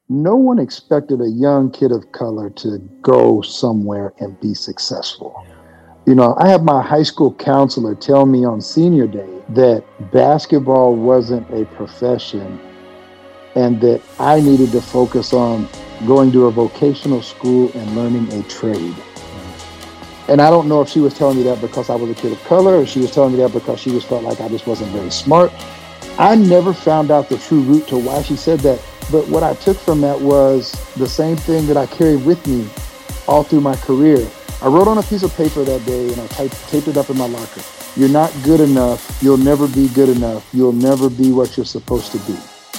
no one expected a young kid of color to go somewhere and be successful. You know, I had my high school counselor tell me on senior day that basketball wasn't a profession and that I needed to focus on going to a vocational school and learning a trade. And I don't know if she was telling me that because I was a kid of color, or she was telling me that because she just felt like I just wasn't very smart. I never found out the true root to why she said that. But what I took from that was the same thing that I carried with me all through my career. I wrote on a piece of paper that day and I taped it up in my locker. You're not good enough. You'll never be good enough. You'll never be what you're supposed to be.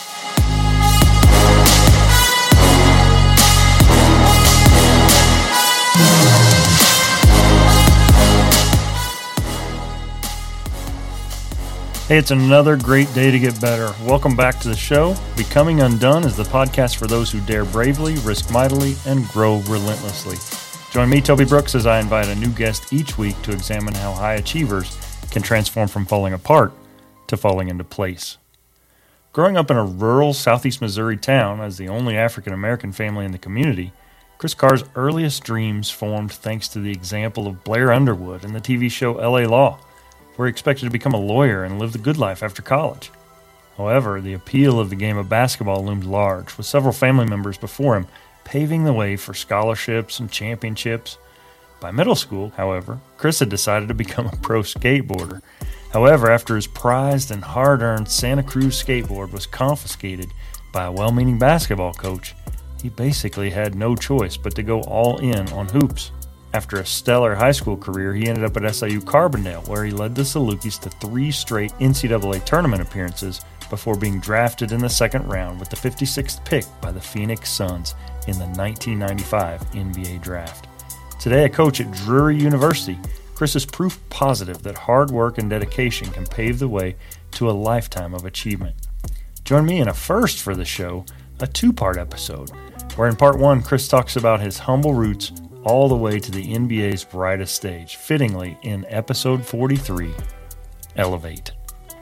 Hey, it's another great day to get better. Welcome back to the show. Becoming Undone is the podcast for those who dare bravely, risk mightily, and grow relentlessly. Join me, Toby Brooks, as I invite a new guest each week to examine how high achievers can transform from falling apart to falling into place. Growing up in a rural southeast Missouri town as the only African-American family in the community, Chris Carr's earliest dreams formed thanks to the example of Blair Underwood in the TV show L.A. Law, where he expected to become a lawyer and live the good life after college. However, the appeal of the game of basketball loomed large, with several family members before him paving the way for scholarships and championships. By middle school, however, Chris had decided to become a pro skateboarder. However, after his prized and hard-earned Santa Cruz skateboard was confiscated by a well-meaning basketball coach, he basically had no choice but to go all in on hoops. After a stellar high school career, he ended up at SIU Carbondale, where he led the Salukis to 3 straight NCAA tournament appearances before being drafted in the second round with the 56th pick by the Phoenix Suns in the 1995 NBA Draft. Today, a coach at Drury University, Chris is proof positive that hard work and dedication can pave the way to a lifetime of achievement. Join me in a first for the show, a 2-part episode, where in part 1, Chris talks about his humble roots all the way to the NBA's brightest stage, fittingly in episode 43, Elevate.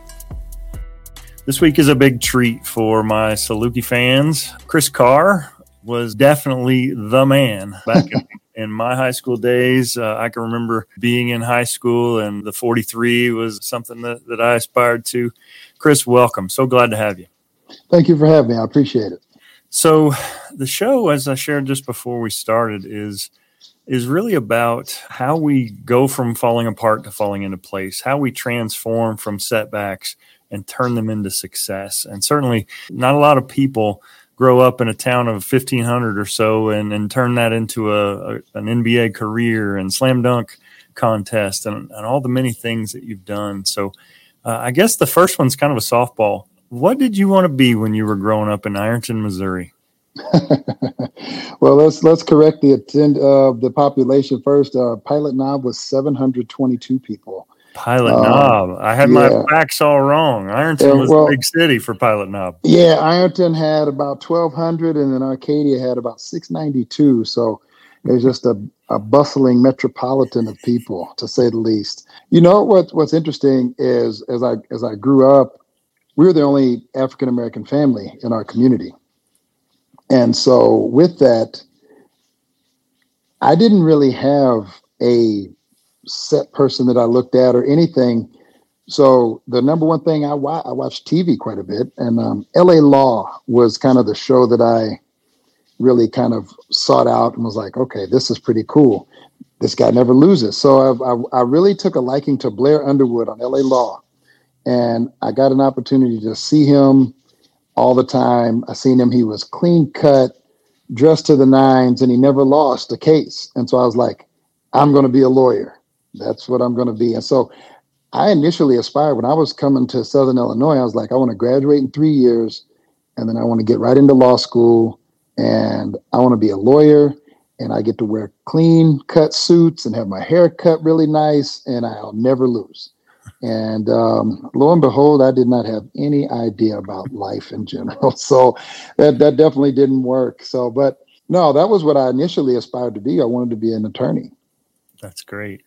This week is a big treat for my Saluki fans. Chris Carr was definitely the man back in my high school days. I can remember being in high school, and the 43 was something that I aspired to. Chris, welcome. So glad to have you. Thank you for having me. I appreciate it. So the show, as I shared just before we started, is really about how we go from falling apart to falling into place, how we transform from setbacks and turn them into success. And certainly not a lot of people grow up in a town of 1,500 or so and turn that into an NBA career and slam dunk contest and all the many things that you've done. So I guess the first one's kind of a softball. What did you want to be when you were growing up in Ironton, Missouri? Well, let's correct the population first. Pilot Knob was 722 people. Pilot Knob. I had my facts all wrong. Ironton was a big city for Pilot Knob. Yeah, Ironton had about 1,200, and then Arcadia had about 692. So it was just a bustling metropolitan of people, to say the least. You know what's interesting is as I grew up, we were the only African American family in our community. And so with that, I didn't really have a set person that I looked at or anything. So the number one thing I watched TV quite a bit, and L.A. Law was kind of the show that I really kind of sought out and was like, okay, this is pretty cool. This guy never loses. So I really took a liking to Blair Underwood on L.A. Law, and I got an opportunity to see him all the time. I seen him. He was clean cut, dressed to the nines, and he never lost a case. And so I was like, I'm going to be a lawyer. That's what I'm going to be. And so I initially aspired when I was coming to Southern Illinois. I was like, I want to graduate in 3 years, and then I want to get right into law school, and I want to be a lawyer, and I get to wear clean cut suits and have my hair cut really nice, and I'll never lose. And lo and behold, I did not have any idea about life in general. So that definitely didn't work. So, but no, that was what I initially aspired to be. I wanted to be an attorney. That's great.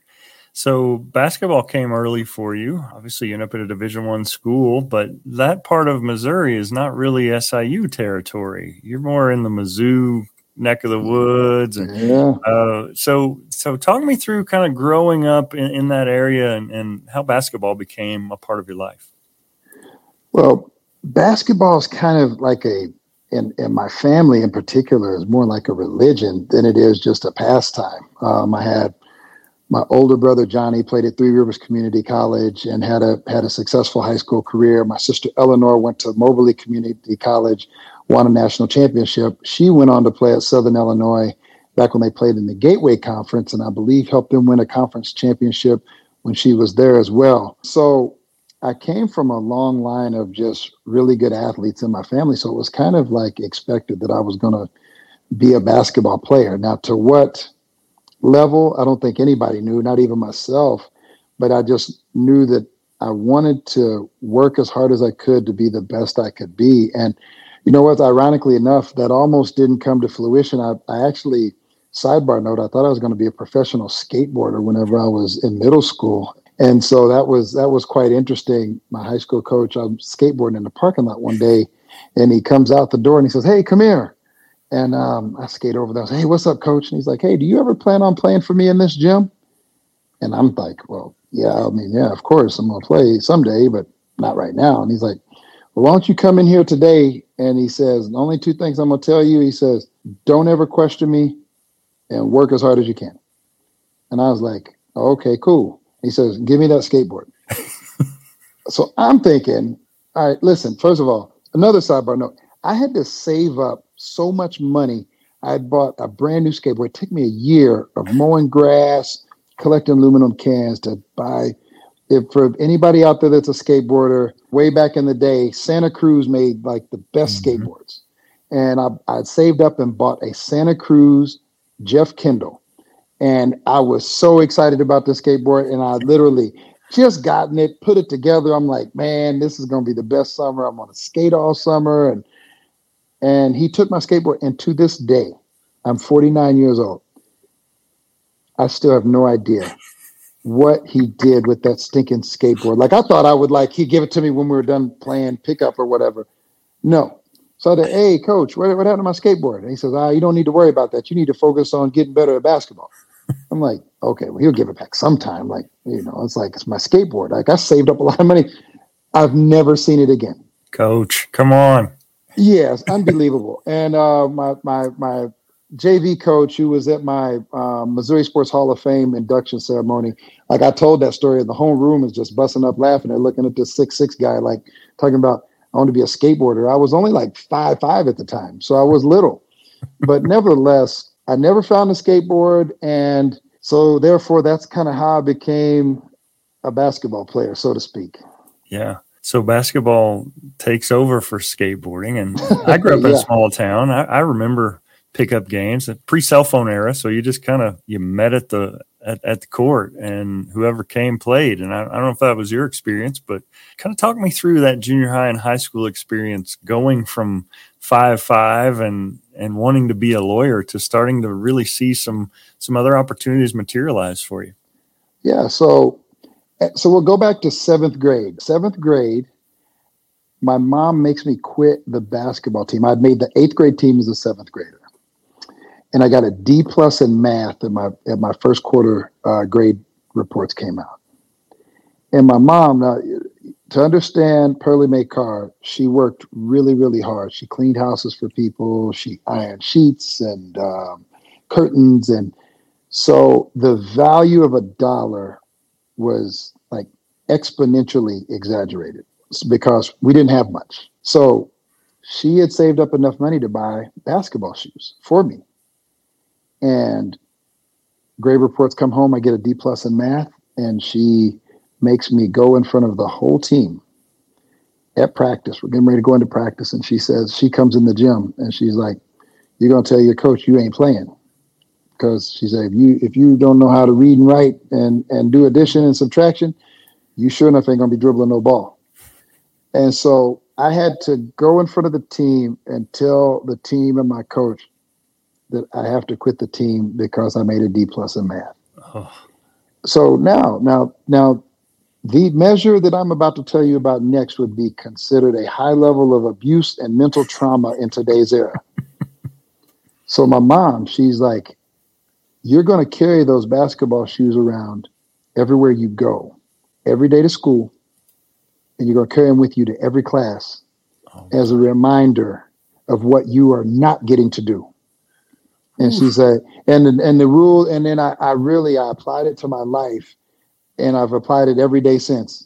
So basketball came early for you. Obviously, you end up at a Division I school, but that part of Missouri is not really SIU territory. You're more in the Mizzou neck of the woods. And Yeah. so talk me through kind of growing up in that area and how basketball became a part of your life. Well, basketball is kind of like in my family in particular, is more like a religion than it is just a pastime. I had my older brother, Johnny, played at Three Rivers Community College and had a successful high school career. My sister, Eleanor, went to Moberly Community College, won a national championship. She went on to play at Southern Illinois back when they played in the Gateway Conference, and I believe helped them win a conference championship when she was there as well. So I came from a long line of just really good athletes in my family. So it was kind of like expected that I was going to be a basketball player. Now, to what level, I don't think anybody knew, not even myself, but I just knew that I wanted to work as hard as I could to be the best I could be. And you know what, ironically enough, that almost didn't come to fruition. I actually, sidebar note, I thought I was going to be a professional skateboarder whenever I was in middle school. And so that was quite interesting. My high school coach, I'm skateboarding in the parking lot one day, and he comes out the door and he says, "Hey, come here." And I skate over there. I say, "Hey, what's up, coach?" And he's like, "Hey, do you ever plan on playing for me in this gym?" And I'm like, "Well, yeah, of course I'm going to play someday, but not right now." And he's like, "Well, why don't you come in here today?" And he says, "The only two things I'm going to tell you," he says, "don't ever question me and work as hard as you can." And I was like, "Okay, cool." He says, "Give me that skateboard." So I'm thinking, all right, listen, first of all, another sidebar note, I had to save up so much money. I had bought a brand new skateboard. It took me a year of mowing grass, collecting aluminum cans to buy. If for anybody out there that's a skateboarder, way back in the day, Santa Cruz made like the best skateboards. And I'd saved up and bought a Santa Cruz Jeff Kendall. And I was so excited about the skateboard, and I literally just gotten it, put it together. I'm like, man, this is going to be the best summer. I'm going to skate all summer. And he took my skateboard, and to this day, I'm 49 years old. I still have no idea what he did with that stinking skateboard. Like, I thought I would, like, he'd give it to me when we were done playing pickup or whatever. No. So I said, "Hey, coach, what happened to my skateboard?" And he says, "You don't need to worry about that. You need to focus on getting better at basketball." I'm like, okay, well, he'll give it back sometime. Like, it's like, it's my skateboard. Like, I saved up a lot of money. I've never seen it again. Coach, come on. Yes, unbelievable. And my JV coach, who was at my Missouri Sports Hall of Fame induction ceremony, like I told that story, the whole room is just busting up laughing. They're looking at this 6'6" guy, like talking about, I want to be a skateboarder. I was only like 5'5" at the time, so I was little. But nevertheless, I never found a skateboard. And so therefore, that's kind of how I became a basketball player, so to speak. Yeah. So basketball takes over for skateboarding. And I grew up in a small town. I remember pickup games, pre-cell phone era. So you just you met at the court, and whoever came played. And I don't know if that was your experience, but kind of talk me through that junior high and high school experience, going from 5'5" and wanting to be a lawyer to starting to really see some other opportunities materialize for you. Yeah. So we'll go back to seventh grade. Seventh grade, my mom makes me quit the basketball team. I'd made the 8th grade team as a 7th grader. And I got a D+ in math at my first quarter grade reports came out. And my mom, now, to understand Pearlie Mae Carr, she worked really, really hard. She cleaned houses for people. She ironed sheets and curtains. And so the value of $1 was like exponentially exaggerated because we didn't have much. So she had saved up enough money to buy basketball shoes for me. And grade reports come home, I get a D+ in math, and she makes me go in front of the whole team at practice. We're getting ready to go into practice, and she says, she comes in the gym, and she's like, "You're going to tell your coach you ain't playing." Because she said, if you don't know how to read and write and do addition and subtraction, you sure enough ain't going to be dribbling no ball. And so I had to go in front of the team and tell the team and my coach that I have to quit the team because I made a D+ in math. Oh. So now, the measure that I'm about to tell you about next would be considered a high level of abuse and mental trauma in today's era. So my mom, she's like, you're going to carry those basketball shoes around everywhere you go, every day to school, and you're going to carry them with you to every class as a reminder of what you are not getting to do. And she said, and the rule, and then I applied it to my life, and I've applied it every day since.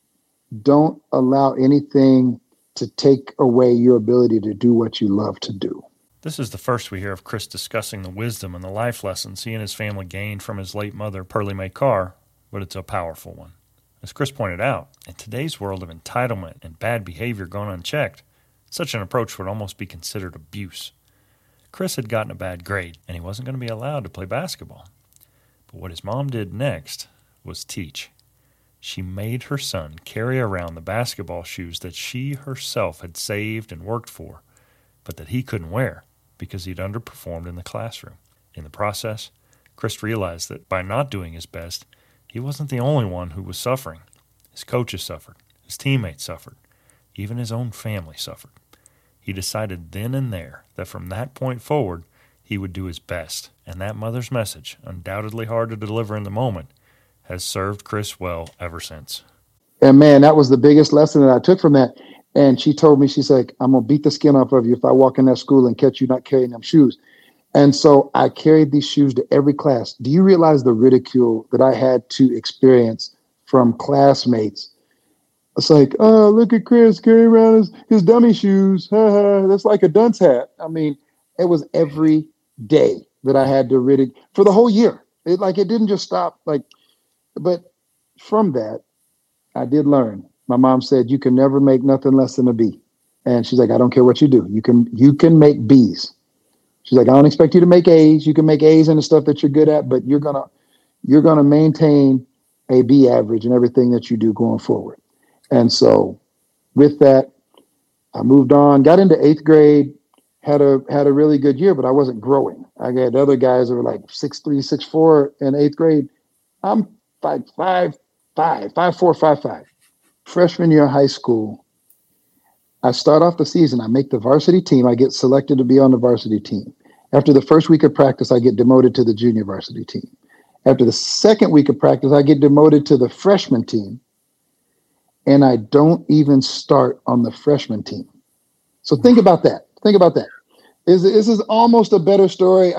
Don't allow anything to take away your ability to do what you love to do. This is the first we hear of Chris discussing the wisdom and the life lessons he and his family gained from his late mother, Pearlie Mae Carr, but it's a powerful one. As Chris pointed out, in today's world of entitlement and bad behavior going unchecked, such an approach would almost be considered abuse. Chris had gotten a bad grade, and he wasn't going to be allowed to play basketball. But what his mom did next was teach. She made her son carry around the basketball shoes that she herself had saved and worked for, but that he couldn't wear because he'd underperformed in the classroom. In the process, Chris realized that by not doing his best, he wasn't the only one who was suffering. His coaches suffered, his teammates suffered, even his own family suffered. He decided then and there that from that point forward, he would do his best, and that mother's message, undoubtedly hard to deliver in the moment, has served Chris well ever since. And man, that was the biggest lesson that I took from that. And she told me, she's like, I'm going to beat the skin off of you if I walk in that school and catch you not carrying them shoes. And so I carried these shoes to every class. Do you realize the ridicule that I had to experience from classmates? It's like, oh, look at Chris carrying around his dummy shoes. That's like a dunce hat. I mean, it was every day that I had to ridicule for the whole year. It didn't just stop. But from that, I did learn. My mom said, you can never make nothing less than a B. And she's like, I don't care what you do. You can make B's. She's like, I don't expect you to make A's. You can make A's in the stuff that you're good at, but you're gonna maintain a B average in everything that you do going forward. And so with that, I moved on, got into 8th grade, had a really good year, but I wasn't growing. I had other guys that were like 6'3", 6'4" in 8th grade. I'm 5'4", 5'5". Freshman year of high school, I start off the season, I make the varsity team. I get selected to be on the varsity team. After the first week of practice, I get demoted to the junior varsity team. After the second week of practice, I get demoted to the freshman team. And I don't even start on the freshman team. So think about that. This is almost a better story.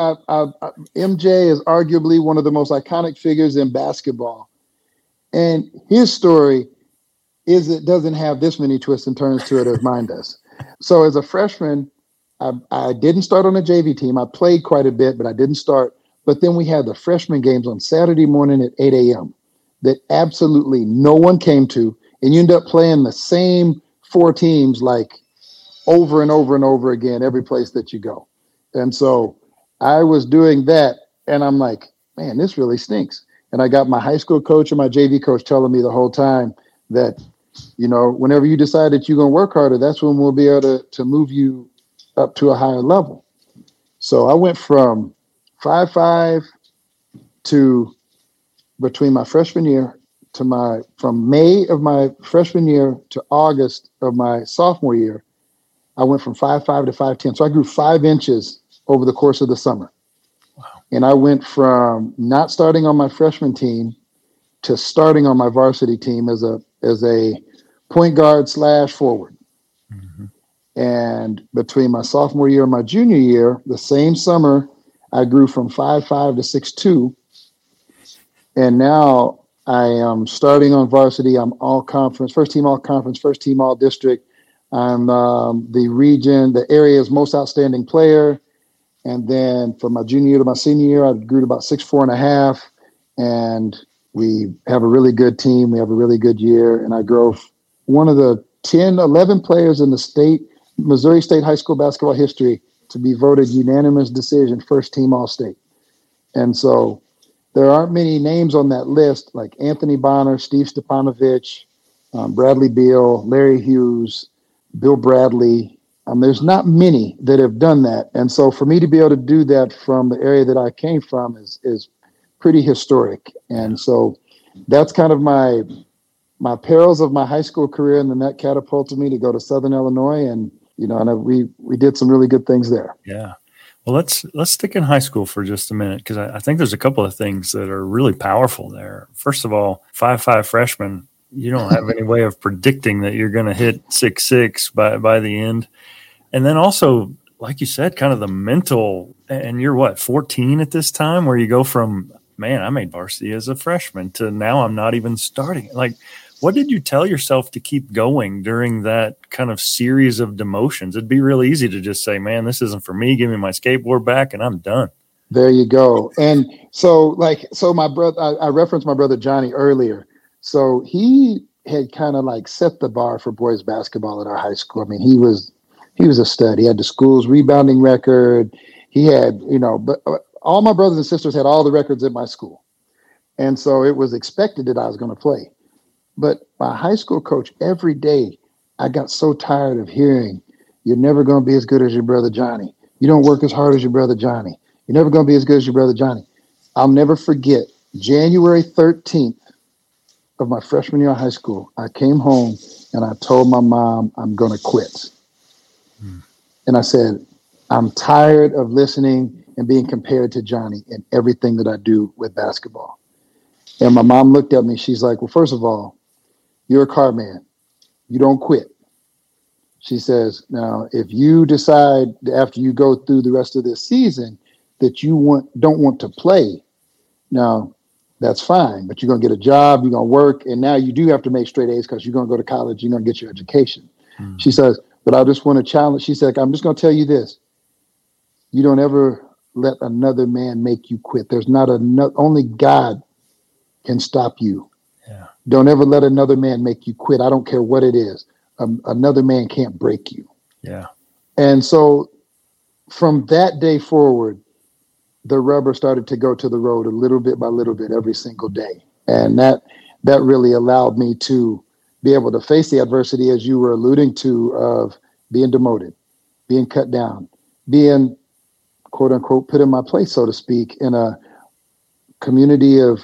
MJ is arguably one of the most iconic figures in basketball. And his story it doesn't have this many twists and turns to it as mine does. So as a freshman, I didn't start on the JV team. I played quite a bit, but I didn't start. But then we had the freshman games on Saturday morning at 8 a.m. that absolutely no one came to. And you end up playing the same 4 teams over and over and over again, every place that you go. And so I was doing that, and I'm like, man, this really stinks. And I got my high school coach and my JV coach telling me the whole time that, whenever you decide that you're going to work harder, that's when we'll be able to move you up to a higher level. So I went from 5'5" to between my freshman year from May of my freshman year to August of my sophomore year, I went from 5'5" to 5'10". So I grew 5 inches over the course of the summer. Wow. And I went from not starting on my freshman team to starting on my varsity team as a point guard / forward. Mm-hmm. And between my sophomore year and my junior year, the same summer, I grew from 5'5" to 6'2". And now I am starting on varsity. I'm all conference, first team all conference, first team all district. I'm the area's most outstanding player. And then from my junior year to my senior year, I grew to about 6'4.5". And we have a really good team. We have a really good year. And I drove one of the 11 players in the Missouri State high school basketball history to be voted unanimous decision first team all-state. And so there aren't many names on that list like Anthony Bonner, Steve Stepanovich, Bradley Beal, Larry Hughes, Bill Bradley. There's not many that have done that. And so for me to be able to do that from the area that I came from is pretty historic. And so that's kind of my perils of my high school career, and then that catapulted me to go to Southern Illinois, and we did some really good things there. Yeah. Well, let's stick in high school for just a minute, because I think there's a couple of things that are really powerful there. First of all, 5'5" freshman, you don't have any way of predicting that you're going to hit 6'6" by the end. And then also, like you said, kind of the mental, and you're 14 at this time, where you go from, man, I made varsity as a freshman, to now I'm not even starting. Like, what did you tell yourself to keep going during that kind of series of demotions? It'd be real easy to just say, man, this isn't for me. Give me my skateboard back and I'm done. There you go. And so my brother, I referenced my brother Johnny earlier. So he had kind of like set the bar for boys basketball at our high school. I mean, he was a stud. He had the school's rebounding record. He had, but all my brothers and sisters had all the records at my school. And so it was expected that I was going to play. But my high school coach, every day, I got so tired of hearing, you're never going to be as good as your brother Johnny. You don't work as hard as your brother Johnny. You're never going to be as good as your brother Johnny. I'll never forget January 13th of my freshman year of high school. I came home and I told my mom I'm going to quit. And I said, I'm tired of listening and being compared to Johnny in everything that I do with basketball. And my mom looked at me. She's like, well, first of all, you're a car man. You don't quit. She says, now, if you decide after you go through the rest of this season that you don't want to play, now that's fine, but you're going to get a job, you're going to work, and now you do have to make straight A's because you're going to go to college, you're going to get your education. She says, but I just want to challenge. She said, I'm just going to tell you this. You don't ever let another man make you quit. There's not only God can stop you. Yeah. Don't ever let another man make you quit. I don't care what it is. Another man can't break you. Yeah. And so from that day forward, the rubber started to go to the road a little bit by little bit every single day. And that really allowed me to be able to face the adversity, as you were alluding to, of being demoted, being cut down, being, quote unquote, put in my place, so to speak, in a community of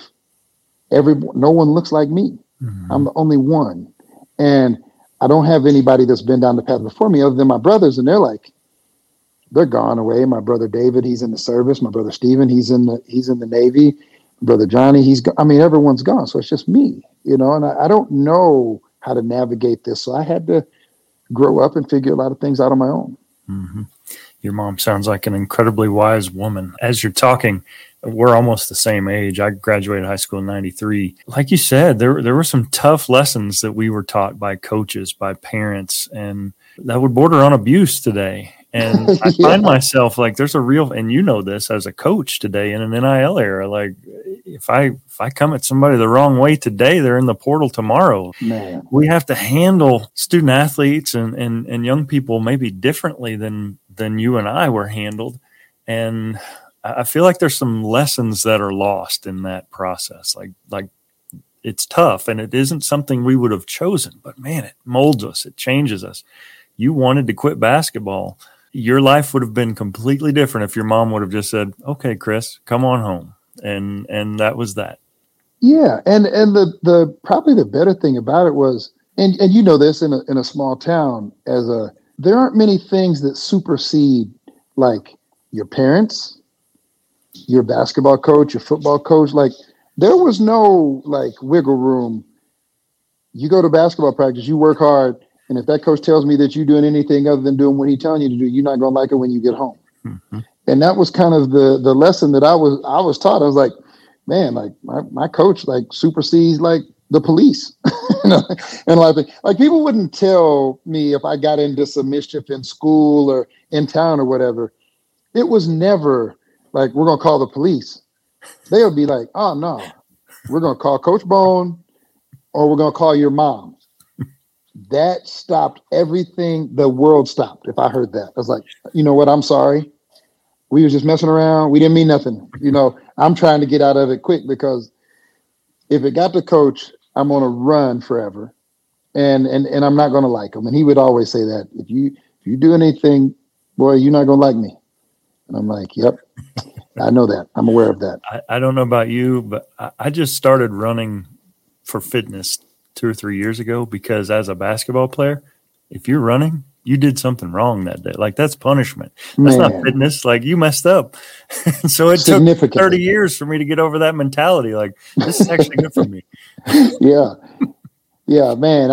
no one looks like me. Mm-hmm. I'm the only one. And I don't have anybody that's been down the path before me other than my brothers. And they're gone away. My brother David, he's in the service. My brother Stephen, he's in the Navy. My brother Johnny, everyone's gone. So it's just me, and I don't know how to navigate this. So I had to grow up and figure a lot of things out on my own. Mm-hmm. Your mom sounds like an incredibly wise woman. As you're talking, we're almost the same age. I graduated high school in 93. Like you said, there were some tough lessons that we were taught by coaches, by parents, and that would border on abuse today. And I find myself like there's a real, and you know this as a coach today in an NIL era, like if I come at somebody the wrong way today, they're in the portal tomorrow. Man. We have to handle student athletes and young people maybe differently than you and I were handled. And I feel like there's some lessons that are lost in that process. Like it's tough and it isn't something we would have chosen, but man, it molds us. It changes us. You wanted to quit basketball. Your life would have been completely different if your mom would have just said, okay, Chris, come on home. And that was that. Yeah. And the probably the better thing about it was, and you know this in a small town, there aren't many things that supersede like your parents, your basketball coach, your football coach. Like there was no like wiggle room. You go to basketball practice, you work hard. And if that coach tells me that you're doing anything other than doing what he's telling you to do, you're not going to like it when you get home. Mm-hmm. And that was kind of the lesson that I was taught. I was like, man, like my coach like supersedes like the police. And like people wouldn't tell me if I got into some mischief in school or in town or whatever. It was never like, we're going to call the police. They would be like, oh no, we're going to call Coach Bone or we're going to call your mom. That stopped everything. The world stopped. If I heard that, I was like, you know what? I'm sorry. We was just messing around. We didn't mean nothing. I'm trying to get out of it quick because if it got to coach, I'm going to run forever. And I'm not going to like him. And he would always say that if you do anything, boy, you're not going to like me. And I'm like, yep. I know that. I'm aware of that. I don't know about you, but I just started running for fitness 2 or 3 years ago because as a basketball player, if you're running, you did something wrong that day. Like that's punishment. That's not fitness. Like you messed up. So it took 30 years for me to get over that mentality. Like this is actually good for me. Yeah. Yeah, man.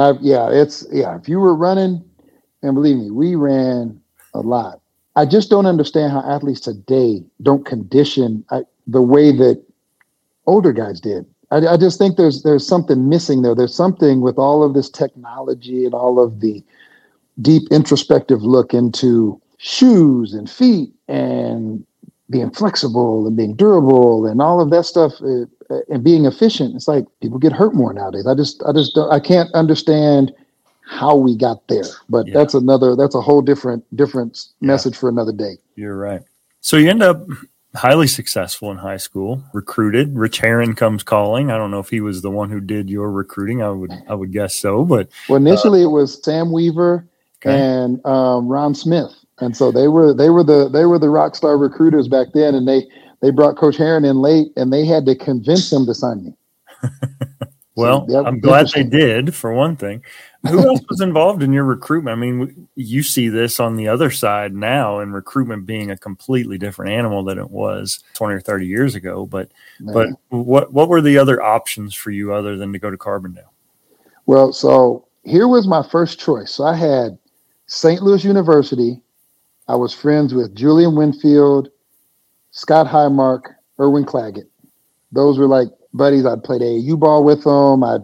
If you were running, and believe me, we ran a lot. I just don't understand how athletes today don't condition the way that older guys did. I just think there's something missing there. There's something with all of this technology and all of the deep introspective look into shoes and feet and being flexible and being durable and all of that stuff and being efficient. It's like people get hurt more nowadays. I can't understand how we got there, but that's a whole different message for another day. You're right. So you end up highly successful in high school, recruited. Rich Herron comes calling. I don't know if he was the one who did your recruiting. I would guess so, but initially it was Sam Weaver and Ron Smith. And so they were the rock star recruiters back then, and they brought Coach Herron in late, and they had to convince him to sign me. Well, so I'm glad they did, for one thing. Who else was involved in your recruitment? I mean, you see this on the other side now, and recruitment being a completely different animal than it was 20 or 30 years ago. But what were the other options for you other than to go to Carbondale? Well, so here was my first choice. So I had St. Louis University. I was friends with Julian Winfield, Scott Highmark, Erwin Claggett. Those were like buddies. I'd played AAU ball with them. I'd,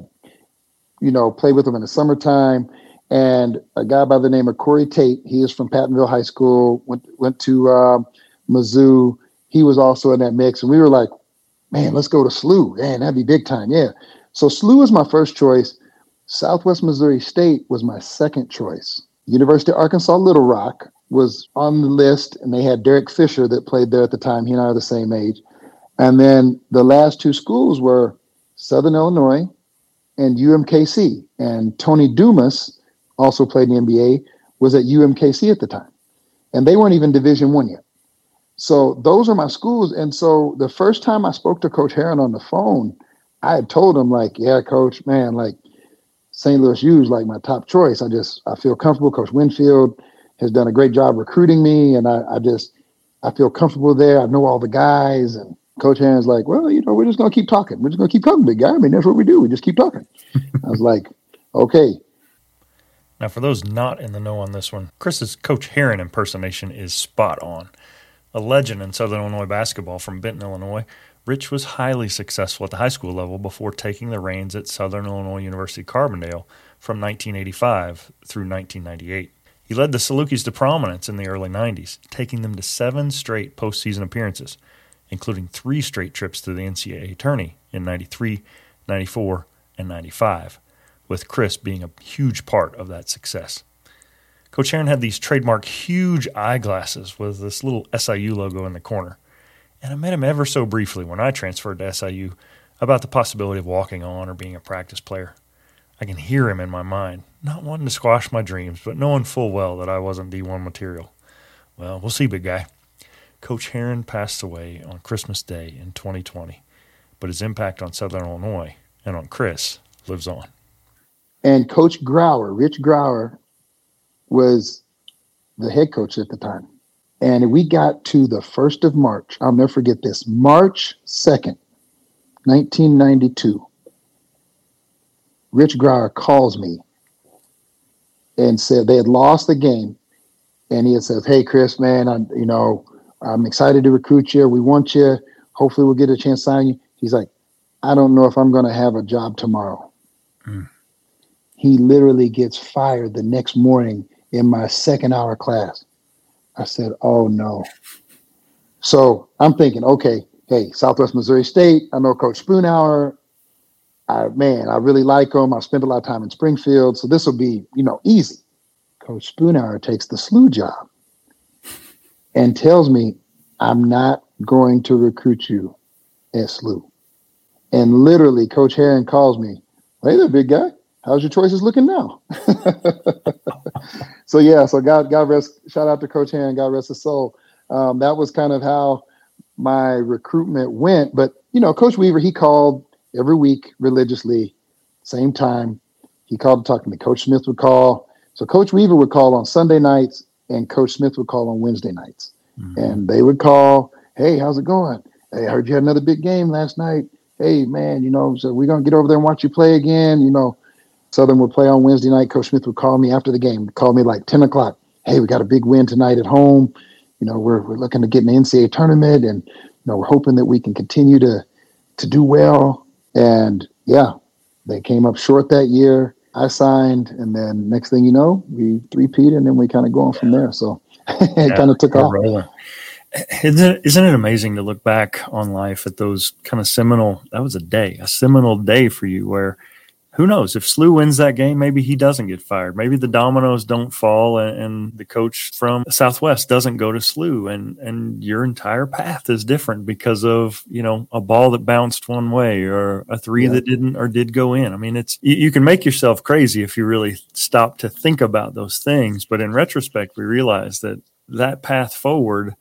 played with them in the summertime. And a guy by the name of Corey Tate, he is from Pattonville High School, went to Mizzou. He was also in that mix. And we were like, man, let's go to SLU. Man, that'd be big time. Yeah. So SLU was my first choice. Southwest Missouri State was my second choice. University of Arkansas Little Rock was on the list, and they had Derek Fisher that played there at the time. He and I are the same age. And then the last two schools were Southern Illinois and UMKC. And Tony Dumas also played in the NBA, was at UMKC at the time. And they weren't even Division I yet. So those are my schools. And so the first time I spoke to Coach Herron on the phone, I had told him, like, yeah, Coach, man, like St. Louis U is like my top choice. I feel comfortable. Coach Winfield has done a great job recruiting me. And I feel comfortable there. I know all the guys. And Coach Herron's like, well, we're just going to keep talking. We're just going to keep talking, big guy. I mean, that's what we do. We just keep talking. I was like, okay. Now, for those not in the know on this one, Chris's Coach Herron impersonation is spot on. A legend in Southern Illinois basketball from Benton, Illinois, Rich was highly successful at the high school level before taking the reins at Southern Illinois University Carbondale from 1985 through 1998. He led the Salukis to prominence in the early 90s, taking them to 7 straight postseason appearances, including 3 straight trips to the NCAA tourney in 93, 94, and 95, with Chris being a huge part of that success. Coach Herron had these trademark huge eyeglasses with this little SIU logo in the corner. And I met him ever so briefly when I transferred to SIU about the possibility of walking on or being a practice player. I can hear him in my mind, not wanting to squash my dreams, but knowing full well that I wasn't D1 material. Well, we'll see, big guy. Coach Herron passed away on Christmas Day in 2020, but his impact on Southern Illinois and on Chris lives on. And Coach Grauer, Rich Grauer, was the head coach at the time. And we got to the 1st of March. I'll never forget this. March 2nd, 1992. Rich Grauer calls me and said they had lost the game. And he had said, hey, Chris, man, I'm excited to recruit you. We want you. Hopefully we'll get a chance to sign you. He's like, I don't know if I'm going to have a job tomorrow. He literally gets fired the next morning in my second hour class. I said, oh, no. So I'm thinking, okay, hey, Southwest Missouri State. I know Coach Spoonhour. I really like him. I spent a lot of time in Springfield. So this will be, easy. Coach Spoonhour takes the SLU job and tells me, I'm not going to recruit you at SLU. And literally, Coach Herron calls me, hey there, big guy. How's your choices looking now? So God rest, shout out to Coach Herron, God rest his soul. That was kind of how my recruitment went. But, Coach Weaver, he called every week religiously, same time. He called to talk to me. Coach Smith would call. So Coach Weaver would call on Sunday nights and Coach Smith would call on Wednesday nights. Mm-hmm. And they would call, hey, how's it going? Hey, I heard you had another big game last night. Hey, man, so we're going to get over there and watch you play again. Southern would play on Wednesday night. Coach Smith would call me after the game, call me like 10 o'clock. Hey, we got a big win tonight at home. We're looking to get in the NCAA tournament, and, we're hoping that we can continue to do well. And, yeah, they came up short that year. I signed, and then next thing you know, we three-peated, and then we kind of go on from there. So it kind of took off. Rolling. Isn't it amazing to look back on life at those kind of that was a seminal day for you where, who knows, if SLU wins that game, maybe he doesn't get fired. Maybe the dominoes don't fall and the coach from Southwest doesn't go to SLU and your entire path is different because of, a ball that bounced one way or a three that didn't or did go in. I mean, you can make yourself crazy if you really stop to think about those things. But in retrospect, we realize that path forward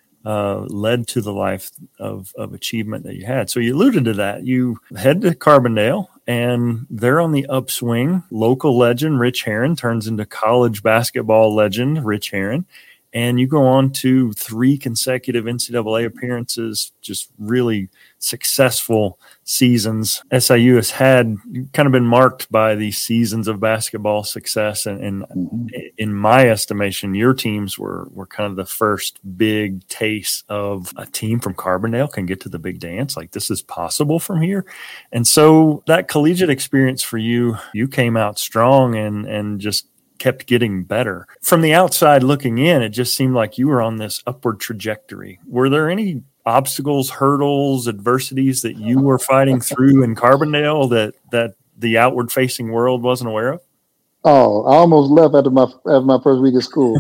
led to the life of achievement that you had. So you alluded to that. You head to Carbondale, and they're on the upswing. Local legend Rich Herron turns into college basketball legend Rich Herron. And you go on to 3 consecutive NCAA appearances, just really successful seasons. SIU has had kind of been marked by these seasons of basketball success. And in my estimation, your teams were kind of the first big taste of a team from Carbondale can get to the big dance. Like, this is possible from here. And so that collegiate experience for you came out strong and just kept getting better. From the outside looking in, it just seemed like you were on this upward trajectory. Were there any obstacles, hurdles, adversities that you were fighting through in Carbondale that the outward facing world wasn't aware of? Oh, I almost left after my first week of school.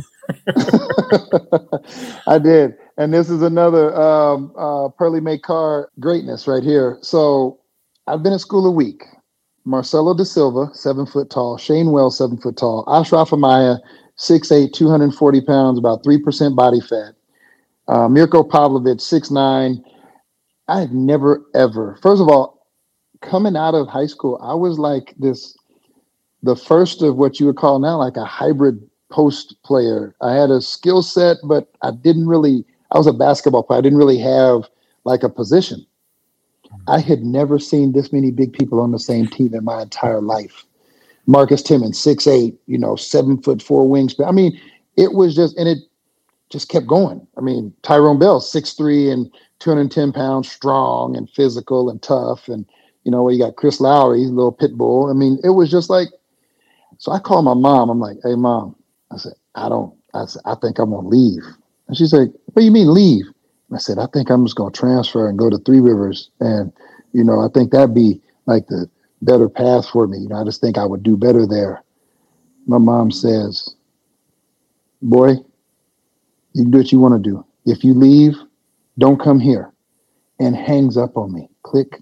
I did. And this is another Pearlie Mae Carr greatness right here. So I've been in school a week. Marcelo da Silva, 7 foot tall. Shane Wells, 7 foot tall. Ashraf Amaya, 6'8", 240 pounds, about 3% body fat. Mirko Pavlovic, 6'9". I had never, ever. First of all, coming out of high school, I was like the first of what you would call now like a hybrid post player. I had a skill set, but I was a basketball player. I didn't really have like a position. I had never seen this many big people on the same team in my entire life. Marcus Timmons, 6'8", 7'4" wingspan. I mean, it was just, and it just kept going. I mean, Tyrone Bell, 6'3" and 210 pounds, strong and physical and tough. And, you got Chris Lowry, he's a little pit bull. I mean, it was just like, so I called my mom. I'm like, hey, Mom. I said, I think I'm going to leave. And she's like, what do you mean leave? I said, I think I'm just going to transfer and go to Three Rivers. And, I think that'd be like the better path for me. I just think I would do better there. My mom says, boy, you can do what you want to do. If you leave, don't come here. And hangs up on me. Click.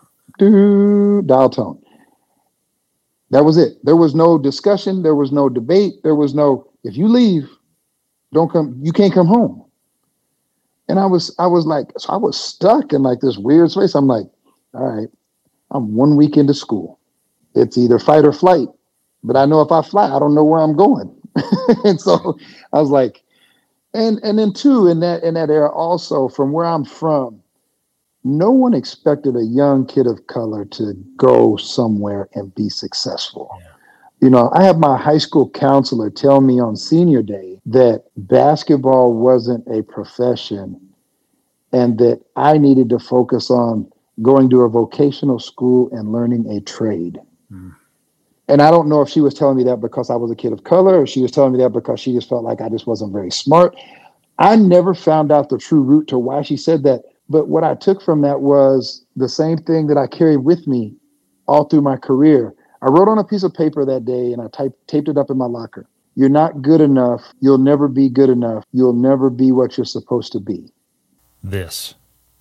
Dial tone. That was it. There was no discussion. There was no debate. There was no, if you leave, don't come, you can't come home. And I was like, so I was stuck in like this weird space. I'm like, all right, I'm 1 week into school. It's either fight or flight. But I know if I fly, I don't know where I'm going. And so I was like, and then too, in that era also, from where I'm from, no one expected a young kid of color to go somewhere and be successful. Yeah. I had my high school counselor tell me on senior day that basketball wasn't a profession and that I needed to focus on going to a vocational school and learning a trade. Mm. And I don't know if she was telling me that because I was a kid of color or she was telling me that because she just felt like I just wasn't very smart. I never found out the true root to why she said that. But what I took from that was the same thing that I carried with me all through my career. I wrote on a piece of paper that day and I taped it up in my locker. You're not good enough. You'll never be good enough. You'll never be what you're supposed to be. This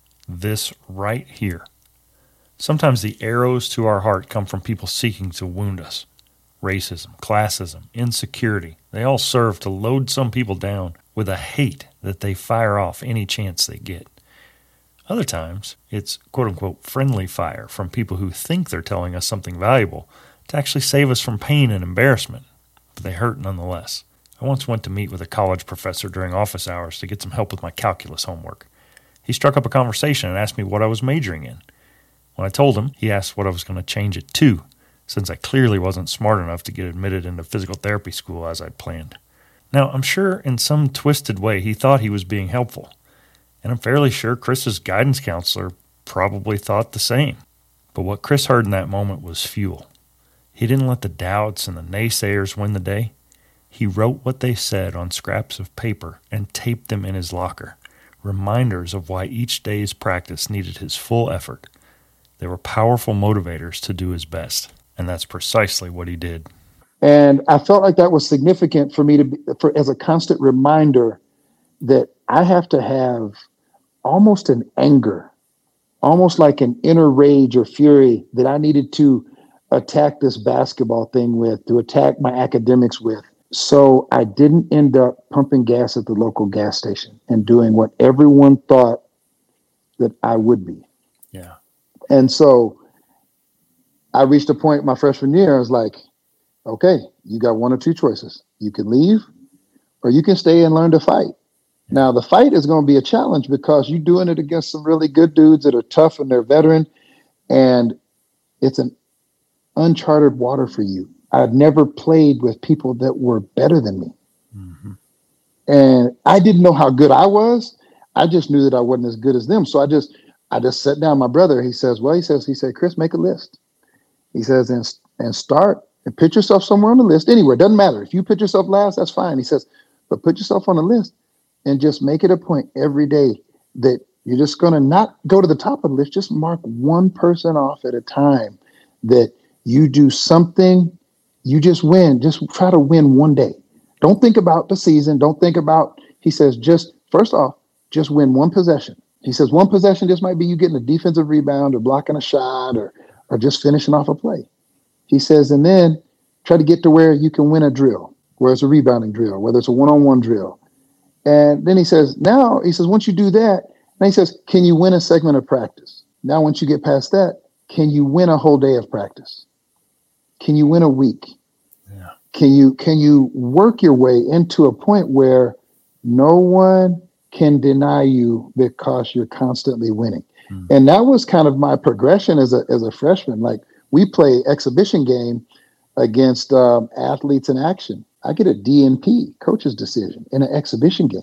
right here. Sometimes the arrows to our heart come from people seeking to wound us. Racism, classism, insecurity, they all serve to load some people down with a hate that they fire off any chance they get. Other times, it's quote-unquote friendly fire from people who think they're telling us something valuable to actually save us from pain and embarrassment, but they hurt nonetheless. I once went to meet with a college professor during office hours to get some help with my calculus homework. He struck up a conversation and asked me what I was majoring in. When I told him, he asked what I was going to change it to, since I clearly wasn't smart enough to get admitted into physical therapy school as I'd planned. Now, I'm sure in some twisted way he thought he was being helpful, and I'm fairly sure Chris's guidance counselor probably thought the same. But what Chris heard in that moment was fuel. He didn't let the doubts and the naysayers win the day. He wrote what they said on scraps of paper and taped them in his locker, reminders of why each day's practice needed his full effort. They were powerful motivators to do his best, and that's precisely what he did. And I felt like that was significant for me as a constant reminder that I have to have almost an anger, almost like an inner rage or fury that I needed to attack this basketball thing with, to attack my academics with. So I didn't end up pumping gas at the local gas station and doing what everyone thought that I would be. Yeah. And so I reached a point my freshman year, I was like, okay, you got one or two choices. You can leave or you can stay and learn to fight. Now, the fight is going to be a challenge because you're doing it against some really good dudes that are tough and they're veteran, and it's an uncharted water for you. I'd never played with people that were better than me. Mm-hmm. And I didn't know how good I was. I just knew that I wasn't as good as them. So I just sat down. My brother, he said, Chris, make a list. He says, and start and put yourself somewhere on the list. Anywhere, doesn't matter. If you put yourself last, that's fine. He says, but put yourself on the list and just make it a point every day that you're just going to not go to the top of the list. Just mark one person off at a time that you do something. You just win. Just try to win one day. Don't think about the season. Don't think about, he says, first off, just win one possession. He says one possession just might be you getting a defensive rebound or blocking a shot or just finishing off a play. He says, and then try to get to where you can win a drill, where it's a rebounding drill, whether it's a one-on-one drill. And then he says, once you do that, then he says, can you win a segment of practice? Now, once you get past that, can you win a whole day of practice? Can you win a week? Yeah. Can you work your way into a point where no one can deny you because you're constantly winning? Mm. And that was kind of my progression as a freshman. Like, we play exhibition game against athletes in action. I get a DNP, coach's decision, in an exhibition game.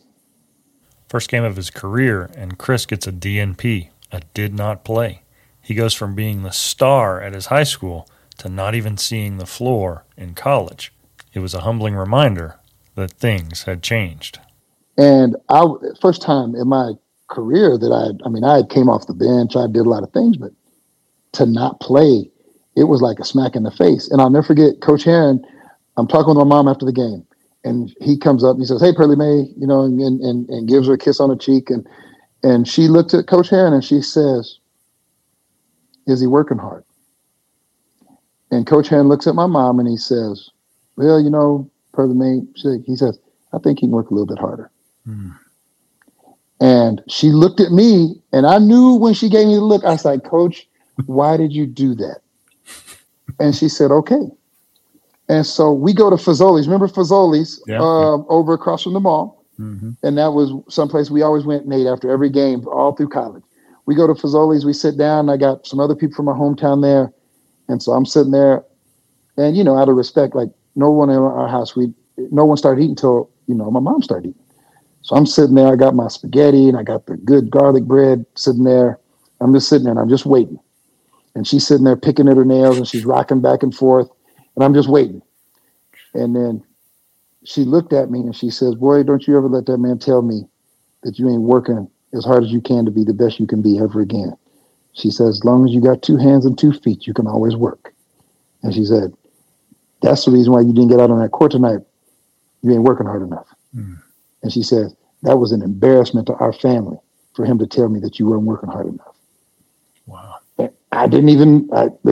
First game of his career, and Chris gets a DNP, a did not play. He goes from being the star at his high school to not even seeing the floor in college. It was a humbling reminder that things had changed. And first time in my career that I came off the bench, I did a lot of things, but to not play, it was like a smack in the face. And I'll never forget Coach Herron. I'm talking with my mom after the game, and he comes up and he says, "Hey, Pearly May," and gives her a kiss on the cheek. And she looked at Coach Herron and she says, "Is he working hard?" And Coach Herron looks at my mom and he says, "Well, Pearly May," he says, "I think he can work a little bit harder." Hmm. And she looked at me, and I knew when she gave me the look, I was like, "Coach, why did you do that?" And she said, "Okay." And so we go to Fazoli's. Remember Fazoli's? Yeah. Over across from the mall? Mm-hmm. And that was someplace we always went, Nate, after every game, all through college. We go to Fazoli's. We sit down. I got some other people from my hometown there. And so I'm sitting there. And, out of respect, like no one in our house, no one started eating until, my mom started eating. So I'm sitting there. I got my spaghetti and I got the good garlic bread sitting there. I'm just sitting there and I'm just waiting. And she's sitting there picking at her nails and she's rocking back and forth. And I'm just waiting. And then she looked at me and she says, "Boy, don't you ever let that man tell me that you ain't working as hard as you can to be the best you can be ever again." She says, "As long as you got 2 hands and 2 feet, you can always work." And she said, "That's the reason why you didn't get out on that court tonight. You ain't working hard enough." Mm. And she said, "That was an embarrassment to our family for him to tell me that you weren't working hard enough." Wow. And I didn't even,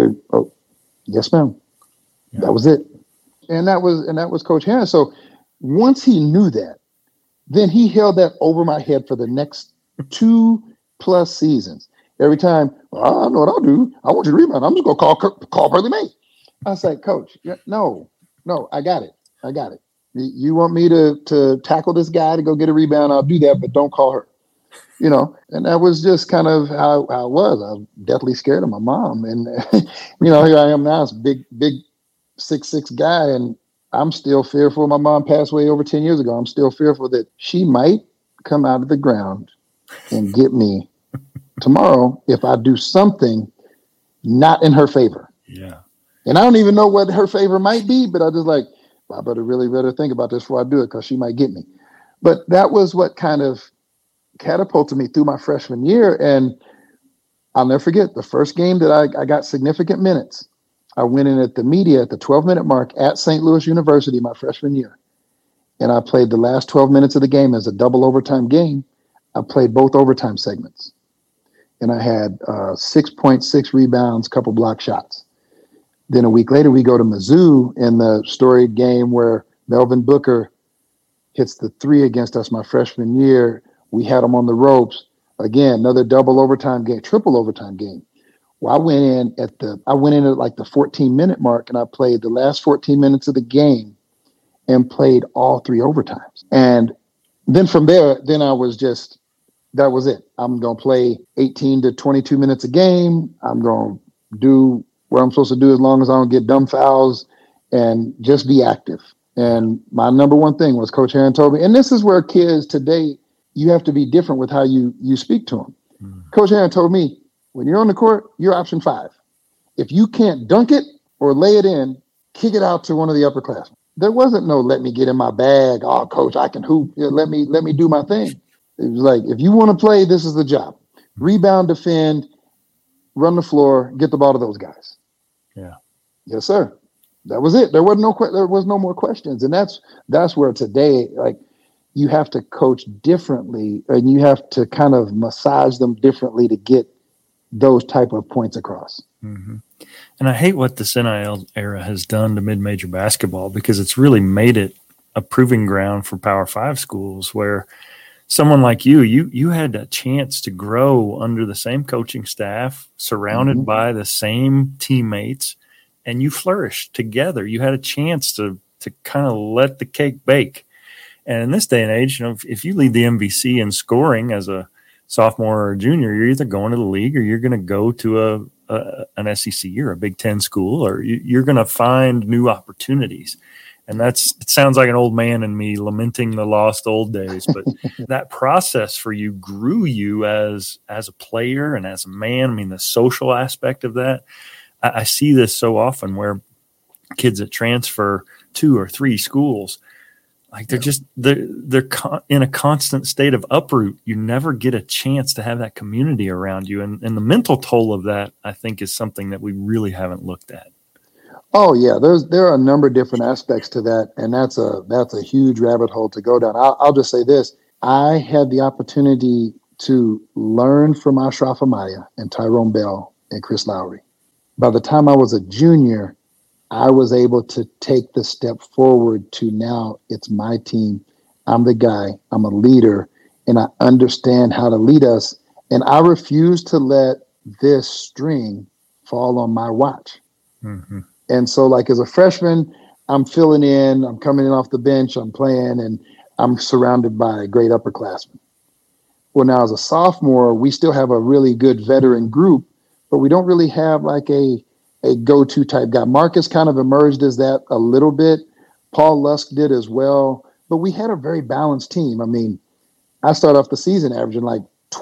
yes, ma'am. Yeah. That was it. And that was Coach Herron. So once he knew that, then he held that over my head for the next 2 plus seasons. Every time, well, I know what I'll do. I want you to rebound. I'm just going to call Pearlie Mae. I was like, Coach, no, I got it. You want me to tackle this guy to go get a rebound? I'll do that, but don't call her. And that was just kind of how I was. I was deathly scared of my mom. And, here I am now, this big 6'6" guy, and I'm still fearful. My mom passed away over 10 years ago. I'm still fearful that she might come out of the ground and get me tomorrow if I do something not in her favor. Yeah. And I don't even know what her favor might be, but I just like, I better think about this before I do it because she might get me. But that was what kind of catapulted me through my freshman year. And I'll never forget the first game that I got significant minutes. I went in at the media at the 12-minute mark at St. Louis University my freshman year. And I played the last 12 minutes of the game as a double overtime game. I played both overtime segments. And I had 6.6 rebounds, couple block shots. Then a week later, we go to Mizzou in the storied game where Melvin Booker hits the 3 against us my freshman year. We had him on the ropes. Again, another double overtime game, triple overtime game. Well, I went in at like the 14-minute mark, and I played the last 14 minutes of the game and played all 3 overtimes. And then from there, that was it. I'm going to play 18 to 22 minutes a game. I'm going to do what I'm supposed to do as long as I don't get dumb fouls and just be active. And my number one thing was Coach Herron told me, and this is where kids today, you have to be different with how you speak to them. Mm-hmm. Coach Herron told me, when you're on the court, you're option 5. If you can't dunk it or lay it in, kick it out to one of the upperclassmen. There wasn't no let me get in my bag. Oh, Coach, I can hoop. Let me do my thing. It was like, if you want to play, this is the job. Rebound, defend, run the floor, get the ball to those guys. Yeah. Yes, sir. That was it. There was no more questions. And that's where today, like, you have to coach differently and you have to kind of massage them differently to get those type of points across. Mm-hmm. And I hate what this NIL era has done to mid-major basketball because it's really made it a proving ground for Power 5 schools where someone like you had a chance to grow under the same coaching staff, surrounded mm-hmm. by the same teammates, and you flourished together. You had a chance to kind of let the cake bake. And in this day and age, if you lead the MVC in scoring as a sophomore or junior, you're either going to the league or you're going to go to an SEC or a Big Ten school, or you're going to find new opportunities. And it sounds like an old man in me lamenting the lost old days, but that process for you grew you as a player and as a man. I mean, the social aspect of that, I see this so often where kids that transfer 2 or 3 schools, like they're in a constant state of uproot. You never get a chance to have that community around you. And the mental toll of that, I think, is something that we really haven't looked at. Oh yeah, there are a number of different aspects to that, and that's a huge rabbit hole to go down. I'll just say this: I had the opportunity to learn from Ashraf Amaya and Tyrone Bell and Chris Lowry. By the time I was a junior, I was able to take the step forward to now it's my team. I'm the guy. I'm a leader, and I understand how to lead us. And I refuse to let this string fall on my watch. Mm-hmm. And so, like, as a freshman, I'm filling in, I'm coming in off the bench, I'm playing, and I'm surrounded by great upperclassmen. Well, now as a sophomore, we still have a really good veteran group, but we don't really have like a go-to type guy. Marcus kind of emerged as that a little bit. Paul Lusk did as well, but we had a very balanced team. I mean, I started off the season averaging like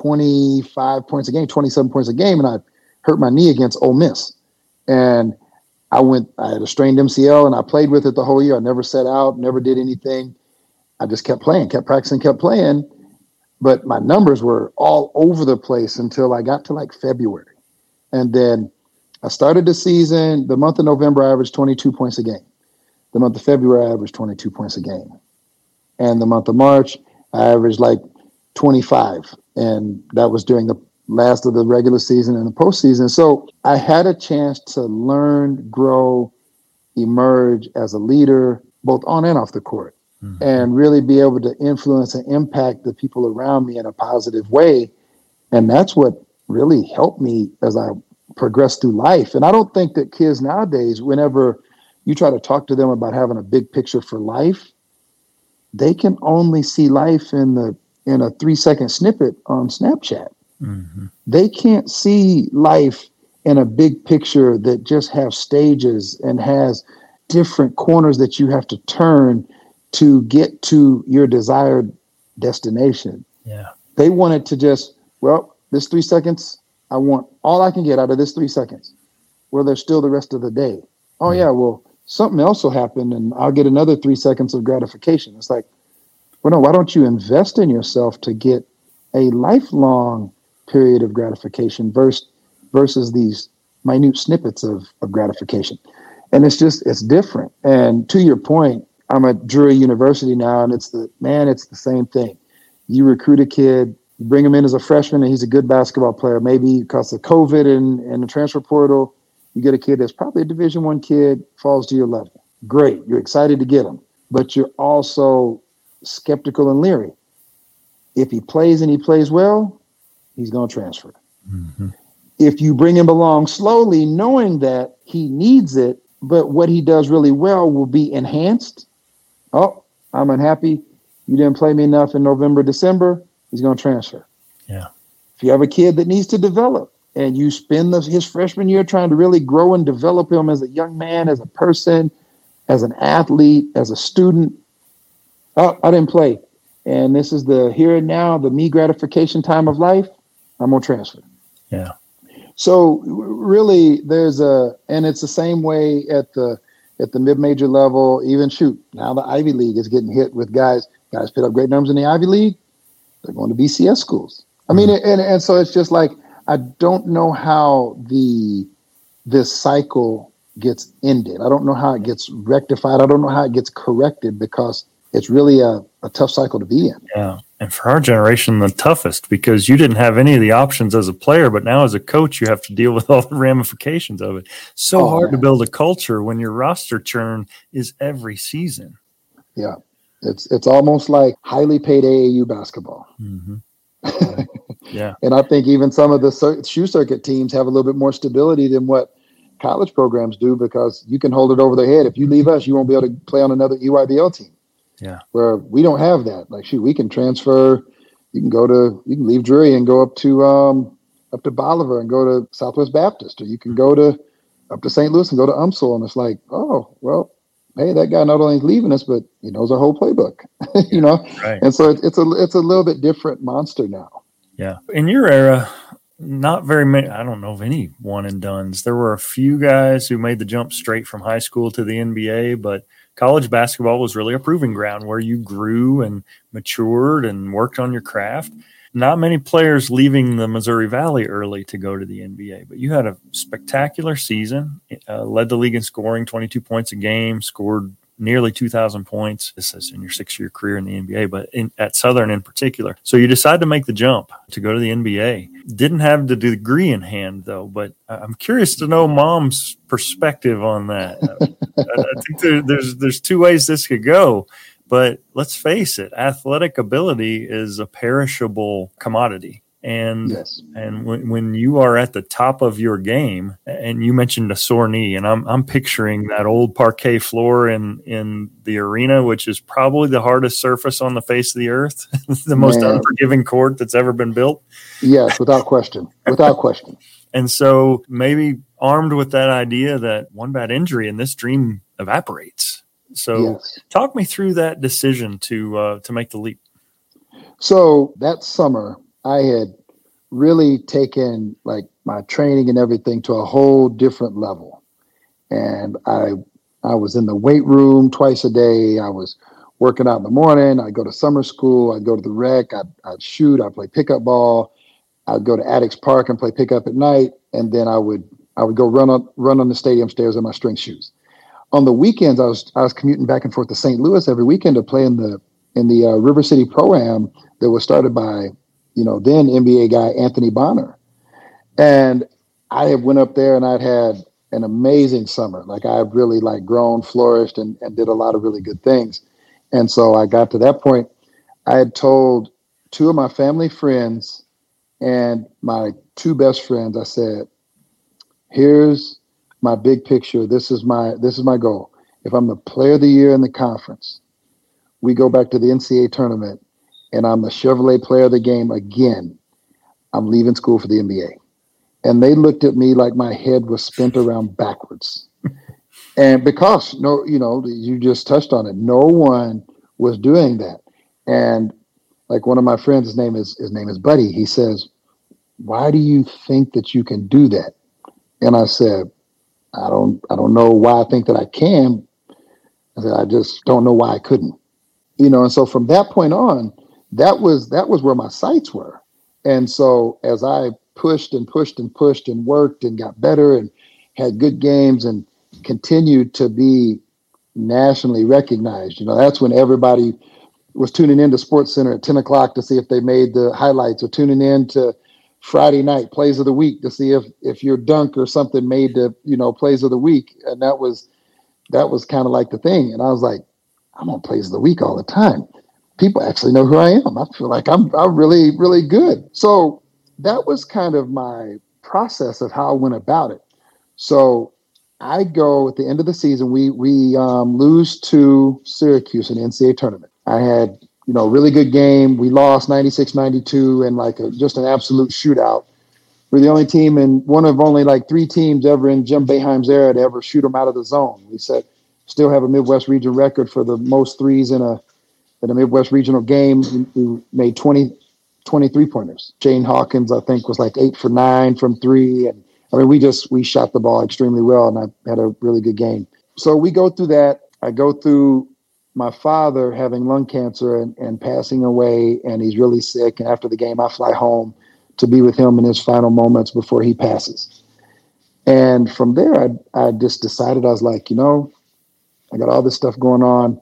25 points a game, 27 points a game, and I hurt my knee against Ole Miss. And I had a strained MCL, and I played with it the whole year. I never sat out, never did anything. I just kept playing, kept practicing, kept playing. But my numbers were all over the place until I got to like February. And then I started the season. The month of November, I averaged 22 points a game. The month of February, I averaged 22 points a game. And the month of March, I averaged like 25. And that was during the last of the regular season and the postseason. So I had a chance to learn, grow, emerge as a leader, both on and off the court, and really be able to influence and impact the people around me in a positive way. And that's what really helped me as I progressed through life. And I don't think that kids nowadays, whenever you try to talk to them about having a big picture for life, they can only see life in a 3-second snippet on Snapchat. Mm-hmm. They can't see life in a big picture that just has stages and has different corners that you have to turn to get to your desired destination. Yeah. They want it to just, well, this 3 seconds, I want all I can get out of this 3 seconds. Well, there's still the rest of the day. Oh, yeah, well, something else will happen and I'll get another 3 seconds of gratification. It's like, well, no, why don't you invest in yourself to get a lifelong period of gratification versus these minute snippets of gratification? And it's different. And to your point, I'm at Drury University now, and it's the same thing. You recruit a kid, you bring him in as a freshman, and he's a good basketball player. Maybe because of COVID and the transfer portal, you get a kid that's probably a Division I kid, falls to your level. Great. You're excited to get him, but you're also skeptical and leery. If he plays and he plays well, he's going to transfer. Mm-hmm. If you bring him along slowly, knowing that he needs it, but what he does really well will be enhanced. Oh, I'm unhappy. You didn't play me enough in November, December. He's going to transfer. Yeah. If you have a kid that needs to develop and you spend his freshman year trying to really grow and develop him as a young man, as a person, as an athlete, as a student. Oh, I didn't play. And this is the here and now, the me gratification time of life. I'm going to transfer. Yeah. So really and it's the same way at the mid-major level, even now the Ivy League is getting hit with guys put up great numbers in the Ivy League. They're going to BCS schools. I mean, and so it's just like, I don't know how this cycle gets ended. I don't know how it gets rectified. I don't know how it gets corrected, because it's really a tough cycle to be in. Yeah. And for our generation, the toughest, because you didn't have any of the options as a player, but now as a coach, you have to deal with all the ramifications of it. So hard to build a culture when your roster churn is every season. Yeah. It's almost like highly paid AAU basketball. Mm-hmm. Yeah. And I think even some of the shoe circuit teams have a little bit more stability than what college programs do, because you can hold it over their head. If you leave us, you won't be able to play on another EYBL team. Yeah. Where we don't have that. Like, we can transfer. You can leave Drury and go up to Bolivar and go to Southwest Baptist, or you can go up to St. Louis and go to UMSL. And it's like, oh, well, hey, that guy not only is leaving us, but he knows our whole playbook, you know? Right. And so it's a little bit different monster now. Yeah. In your era, not very many, I don't know of any one and dones. There were a few guys who made the jump straight from high school to the NBA, but college basketball was really a proving ground where you grew and matured and worked on your craft. Not many players leaving the Missouri Valley early to go to the NBA, but you had a spectacular season, led the league in scoring, 22 points a game, scored nearly 2,000 points. This is in your 6-year career in the NBA, but at Southern in particular. So you decide to make the jump to go to the NBA. Didn't have the degree in hand, though, but I'm curious to know Mom's perspective on that. I think there's two ways this could go. But let's face it, athletic ability is a perishable commodity. And yes. And when you are at the top of your game, and you mentioned a sore knee, and I'm picturing that old parquet floor in the arena, which is probably the hardest surface on the face of the earth, the most unforgiving court that's ever been built. Yes, without question. Without question. And so maybe armed with that idea that one bad injury and this dream evaporates. So Talk me through that decision to make the leap. So that summer, I had really taken like my training and everything to a whole different level. And I was in the weight room twice a day. I was working out in the morning. I'd go to summer school. I'd go to the rec. I'd shoot. I'd play pickup ball. I'd go to Addicts Park and play pickup at night. And then I would go run on the stadium stairs in my string shoes. On the weekends, I was commuting back and forth to St. Louis every weekend to play in the River City Pro-Am that was started by, then NBA guy Anthony Bonner. And I had went up there and I'd had an amazing summer. Like, I've really grown, flourished, and did a lot of really good things. And so I got to that point. I had told two of my family friends And my two best friends, I said, here's my big picture. This is my goal. If I'm the player of the year in the conference, we go back to the NCAA tournament, and I'm the Chevrolet player of the game again, I'm leaving school for the NBA. And they looked at me like my head was spent around backwards. And because you just touched on it, no one was doing that. And like one of my friends, his name is Buddy. He says, "Why do you think that you can do that?" And I said, I don't know why I think that I can. I said, I just don't know why I couldn't. And so from that point on, that was where my sights were. And so as I pushed and pushed and pushed and worked and got better and had good games and continued to be nationally recognized, that's when everybody was tuning in to SportsCenter at 10 o'clock to see if they made the highlights, or tuning in to Friday night plays of the week to see if your dunk or something made the plays of the week. And that was kind of like the thing. And I was like, I'm on plays of the week all the time. People actually know who I am. I feel like I'm really, really good. So that was kind of my process of how I went about it. So I go at the end of the season, we lose to Syracuse in the NCAA tournament. I had, really good game. We lost 96-92 and just an absolute shootout. We're the only team and one of only like three teams ever in Jim Boeheim's era to ever shoot them out of the zone. We still have a Midwest region record for the most threes in a Midwest regional game. We made 23 pointers. Jane Hawkins, I think, was like 8 for 9 from three. And I mean, we shot the ball extremely well, and I had a really good game. So we go through that. I go through my father having lung cancer and passing away, and he's really sick. And after the game, I fly home to be with him in his final moments before he passes. And from there, I just decided, I was like, I got all this stuff going on.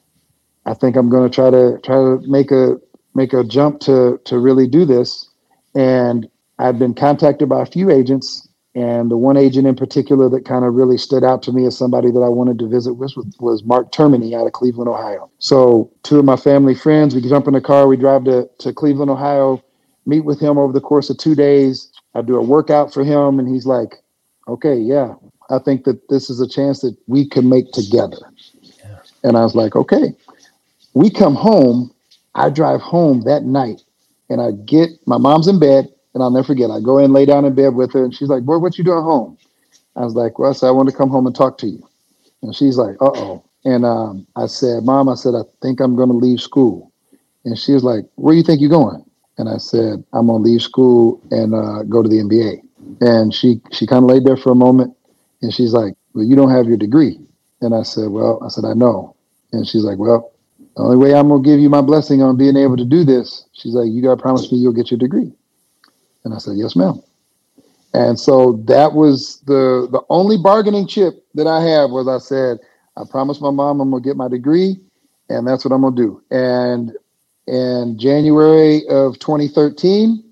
I think I'm going to try to make a jump to really do this. And I'd been contacted by a few agents, and the one agent in particular that kind of really stood out to me as somebody that I wanted to visit with was Mark Termini out of Cleveland, Ohio. So two of my family friends, we jump in the car, we drive to Cleveland, Ohio, meet with him over the course of 2 days. I do a workout for him, and he's like, okay, yeah, I think that this is a chance that we can make together. Yeah. And I was like, okay. We come home, I drive home that night, and my mom's in bed, and I'll never forget, I go in, lay down in bed with her, and she's like, boy, what you doing home? I was like, well, I said, I want to come home and talk to you. And she's like, uh-oh. And I said, Mom, I think I'm going to leave school. And she was like, where do you think you're going? And I said, I'm going to leave school and go to the NBA. And she kind of laid there for a moment, and she's like, well, you don't have your degree. And I said, I know. And she's like, well, the only way I'm going to give you my blessing on being able to do this, she's like, you got to promise me you'll get your degree. And I said, yes, ma'am. And so that was the only bargaining chip that I have was I said, I promised my mom I'm going to get my degree, and that's what I'm going to do. And in January of 2013,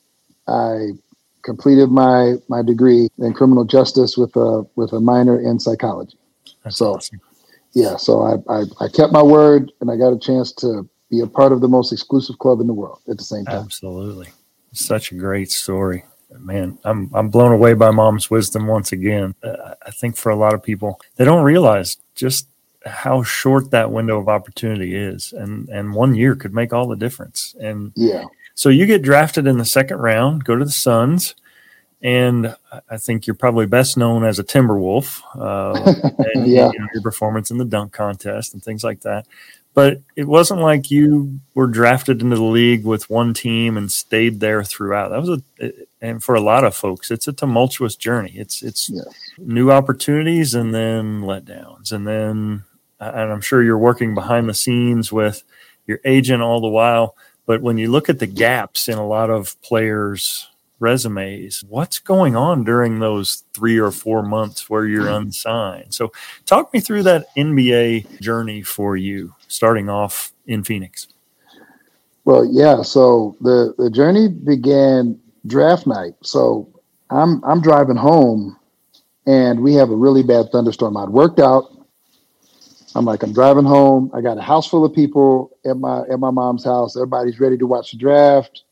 I completed my degree in criminal justice with a minor in psychology. That's awesome. Yeah, so I kept my word, and I got a chance to be a part of the most exclusive club in the world at the same time. Absolutely. Such a great story. Man, I'm blown away by Mom's wisdom once again. I think for a lot of people, they don't realize just how short that window of opportunity is. And 1 year could make all the difference. And yeah. So you get drafted in the second round, go to the Suns. And I think you're probably best known as a Timberwolf, and yeah. Your performance in the dunk contest and things like that. But it wasn't like you were drafted into the league with one team and stayed there throughout. That was and for a lot of folks, it's a tumultuous journey. It's new opportunities and then letdowns, and I'm sure you're working behind the scenes with your agent all the while. But when you look at the gaps in a lot of players' resumes, what's going on during those 3 or 4 months where you're unsigned? So talk me through that NBA journey for you, starting off in Phoenix. Well, yeah. So the journey began draft night. So I'm driving home, and we have a really bad thunderstorm. I'd worked out. I'm driving home. I got a house full of people at my mom's house. Everybody's ready to watch the draft.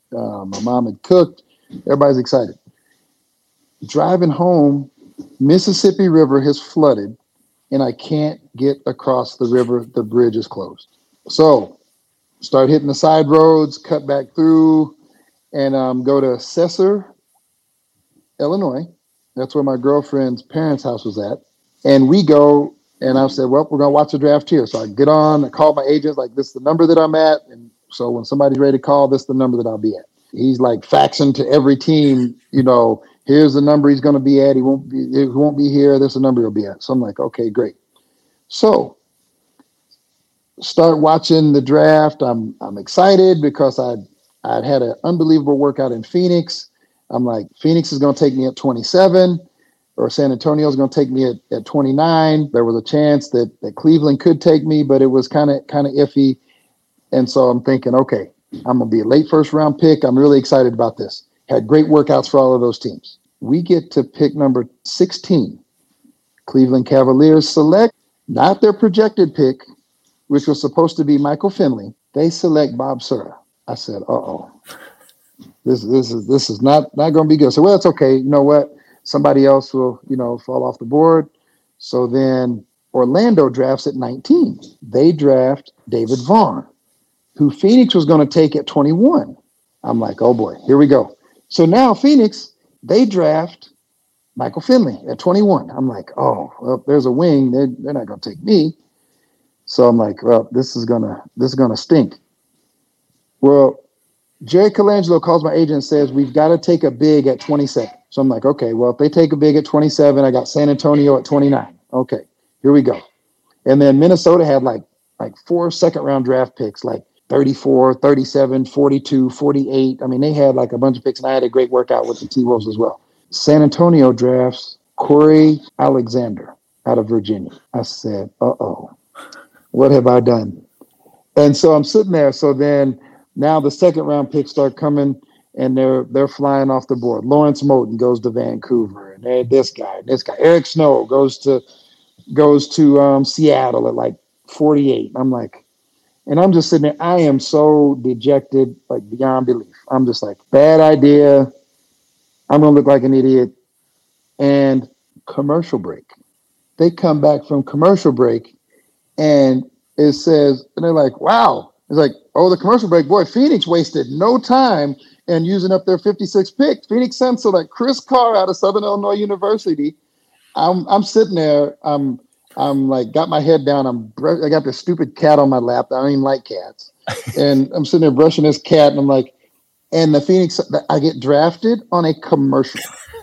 My mom had cooked. Everybody's excited. Driving home, Mississippi River has flooded, and I can't get across the river. The bridge is closed. So start hitting the side roads, cut back through, and go to Cesar, Illinois. That's where my girlfriend's parents' house was at. And we go, and I said, well, we're going to watch the draft here. So I get on, I call my agent, like, this is the number that I'm at. And so when somebody's ready to call, this is the number that I'll be at. He's like faxing to every team, here's the number he's going to be at. He won't be here. This is the number he'll be at. So I'm like, okay, great. So start watching the draft. I'm excited because I'd had an unbelievable workout in Phoenix. I'm like, Phoenix is going to take me at 27, or San Antonio is going to take me at 29. There was a chance that Cleveland could take me, but it was kind of iffy. And so I'm thinking, okay, I'm going to be a late first round pick. I'm really excited about this. Had great workouts for all of those teams. We get to pick number 16. Cleveland Cavaliers select not their projected pick, which was supposed to be Michael Finley. They select Bob Sura. I said, uh-oh. This is not going to be good. So, well, it's okay. You know what? Somebody else will, fall off the board. So then Orlando drafts at 19. They draft David Vaughn, who Phoenix was going to take at 21. I'm like, oh boy, here we go. So now Phoenix, they draft Michael Finley at 21. I'm like, oh, well, there's a wing. They're not going to take me. So I'm like, well, this is gonna stink. Well, Jerry Colangelo calls my agent and says, we've got to take a big at 27. So I'm like, okay, well, if they take a big at 27, I got San Antonio at 29. Okay, here we go. And then Minnesota had like 4 second-round draft picks, like 34, 37, 42, 48. I mean, they had like a bunch of picks, and I had a great workout with the T-Wolves as well. San Antonio drafts Corey Alexander out of Virginia. I said, uh-oh, what have I done? And so I'm sitting there. So then now the second-round picks start coming, and they're flying off the board. Lawrence Moten goes to Vancouver, and this guy. Eric Snow goes to Seattle at like 48. I'm like, and I'm just sitting there. I am so dejected, like beyond belief. I'm just like, bad idea. I'm going to look like an idiot. And commercial break. They come back from commercial break, and it says, and they're like, wow. It's like, oh, the commercial break. Boy, Phoenix wasted no time and using up their 56th pick. Phoenix sent so like Chris Carr out of Southern Illinois University. I'm sitting there. I'm like, got my head down. I got this stupid cat on my lap. I don't even like cats. And I'm sitting there brushing this cat, and I'm like, and the Phoenix, I get drafted on a commercial.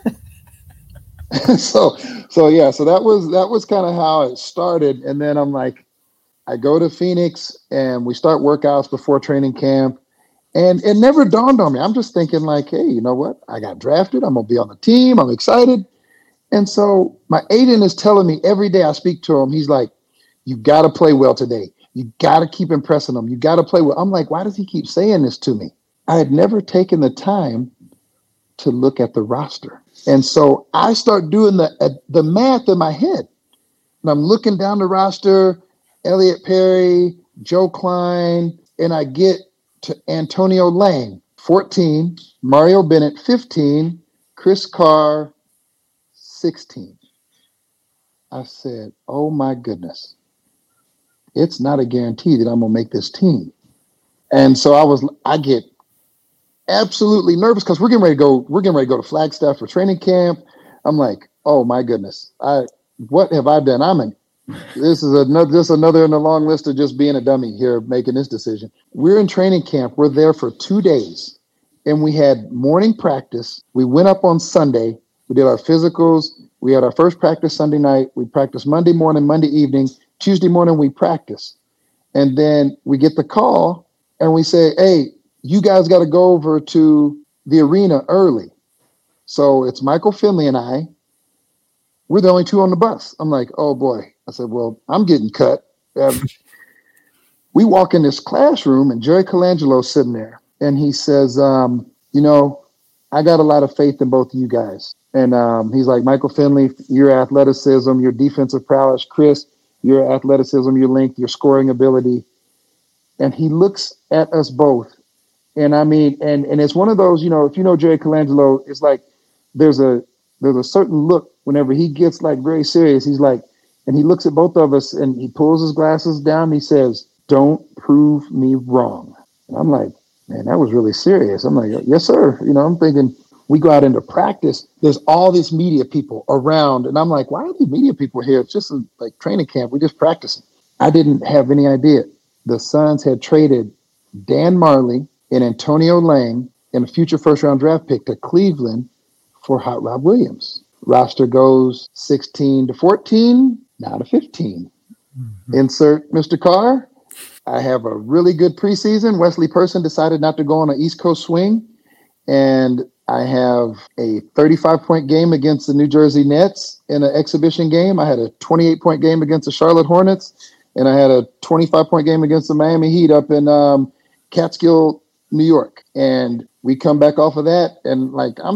So that was kind of how it started. And then I'm like, I go to Phoenix and we start workouts before training camp. And it never dawned on me. I'm just thinking like, hey, you know what? I got drafted. I'm going to be on the team. I'm excited. And so my agent is telling me every day I speak to him, he's like, you got to play well today. You got to keep impressing them. You got to play well. I'm like, why does he keep saying this to me? I had never taken the time to look at the roster. And so I start doing the math in my head. And I'm looking down the roster, Elliot Perry, Joe Klein, and I get to Antonio Lang, 14, Mario Bennett, 15, Chris Carr, 16. I said, oh my goodness, it's not a guarantee that I'm going to make this team. And so I get absolutely nervous because we're getting ready to go to Flagstaff for training camp. I'm like, oh my goodness, what have I done? This is another in the long list of just being a dummy here, making this decision. We're in training camp. We're there for 2 days, and we had morning practice. We went up on Sunday. We did our physicals. We had our first practice Sunday night. We practiced Monday morning, Monday evening. Tuesday morning, we practice. And then we get the call, and we say, hey, you guys got to go over to the arena early. So it's Michael Finley and I. We're the only two on the bus. I'm like, oh boy. I said, well, I'm getting cut. We walk in this classroom, and Jerry Colangelo's sitting there, and he says, I got a lot of faith in both of you guys. And he's like, Michael Finley, your athleticism, your defensive prowess. Chris, your athleticism, your length, your scoring ability. And he looks at us both, And I mean, and it's one of those, if you know Jerry Colangelo, it's like there's a certain look whenever he gets like very serious. He's like, and he looks at both of us and he pulls his glasses down. And he says, "Don't prove me wrong." And I'm like, man, that was really serious. I'm like, yes, sir. I'm thinking we go out into practice. There's all these media people around. And I'm like, why are these media people here? It's just like training camp. We just practicing. I didn't have any idea. The Suns had traded Dan Marley and Antonio Lang and a future first-round draft pick to Cleveland for Hot Rob Williams. Roster goes 16 to 14, now to 15. Mm-hmm. Insert Mr. Carr. I have a really good preseason. Wesley Person decided not to go on an East Coast swing. And I have a 35-point game against the New Jersey Nets in an exhibition game. I had a 28-point game against the Charlotte Hornets. And I had a 25-point game against the Miami Heat up in Catskill, New York. And we come back off of that. And like, I'm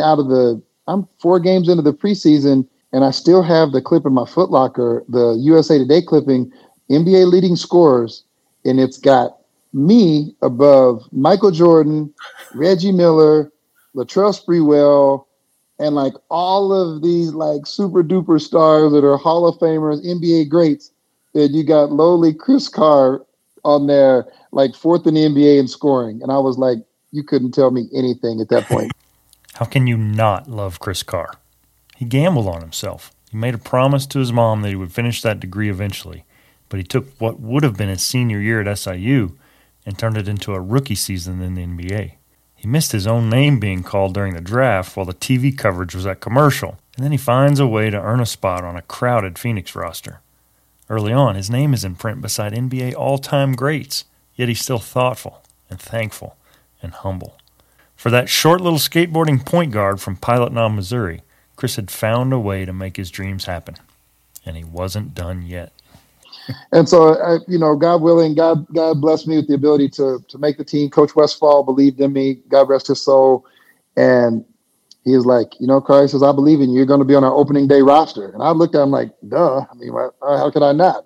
4 games into the preseason, and I still have the clip in my Foot Locker, the USA Today clipping, NBA leading scorers. And it's got me above Michael Jordan, Reggie Miller, Latrell Sprewell, and like all of these like super duper stars that are Hall of Famers, NBA greats. And you got lowly Chris Carr on there, like 4th in the NBA in scoring. And I was like, you couldn't tell me anything at that point. How can you not love Chris Carr? He gambled on himself. He made a promise to his mom that he would finish that degree eventually. But he took what would have been his senior year at SIU and turned it into a rookie season in the NBA. He missed his own name being called during the draft while the TV coverage was at commercial. And then he finds a way to earn a spot on a crowded Phoenix roster. Early on, his name is in print beside NBA all-time greats, yet he's still thoughtful and thankful and humble. For that short little skateboarding point guard from Pilot Knob, Missouri, Chris had found a way to make his dreams happen, and he wasn't done yet. And so, God willing, God blessed me with the ability to make the team. Coach Westfall believed in me. God rest his soul. And he was like, Carr, says, I believe in you. You're going to be on our opening day roster. And I looked at him like, duh. I mean, how could I not?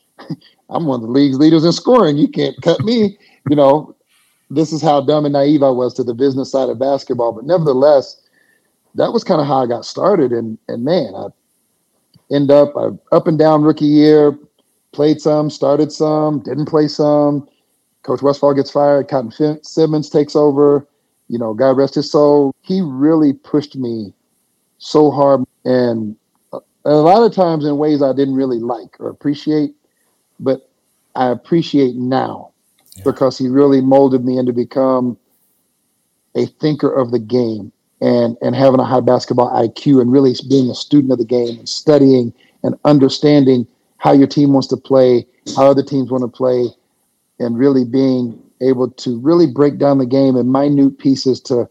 I'm one of the league's leaders in scoring. You can't cut me. This is how dumb and naive I was to the business side of basketball. But nevertheless, that was kind of how I got started. And man, I end up up and down rookie year, played some, started some, didn't play some. Coach Westfall gets fired. Cotton Simmons takes over. God rest his soul. He really pushed me so hard, and a lot of times in ways I didn't really like or appreciate, but I appreciate now because he really molded me into become a thinker of the game and having a high basketball IQ and really being a student of the game and studying and understanding how your team wants to play, how other teams want to play, and really being able to really break down the game in minute pieces to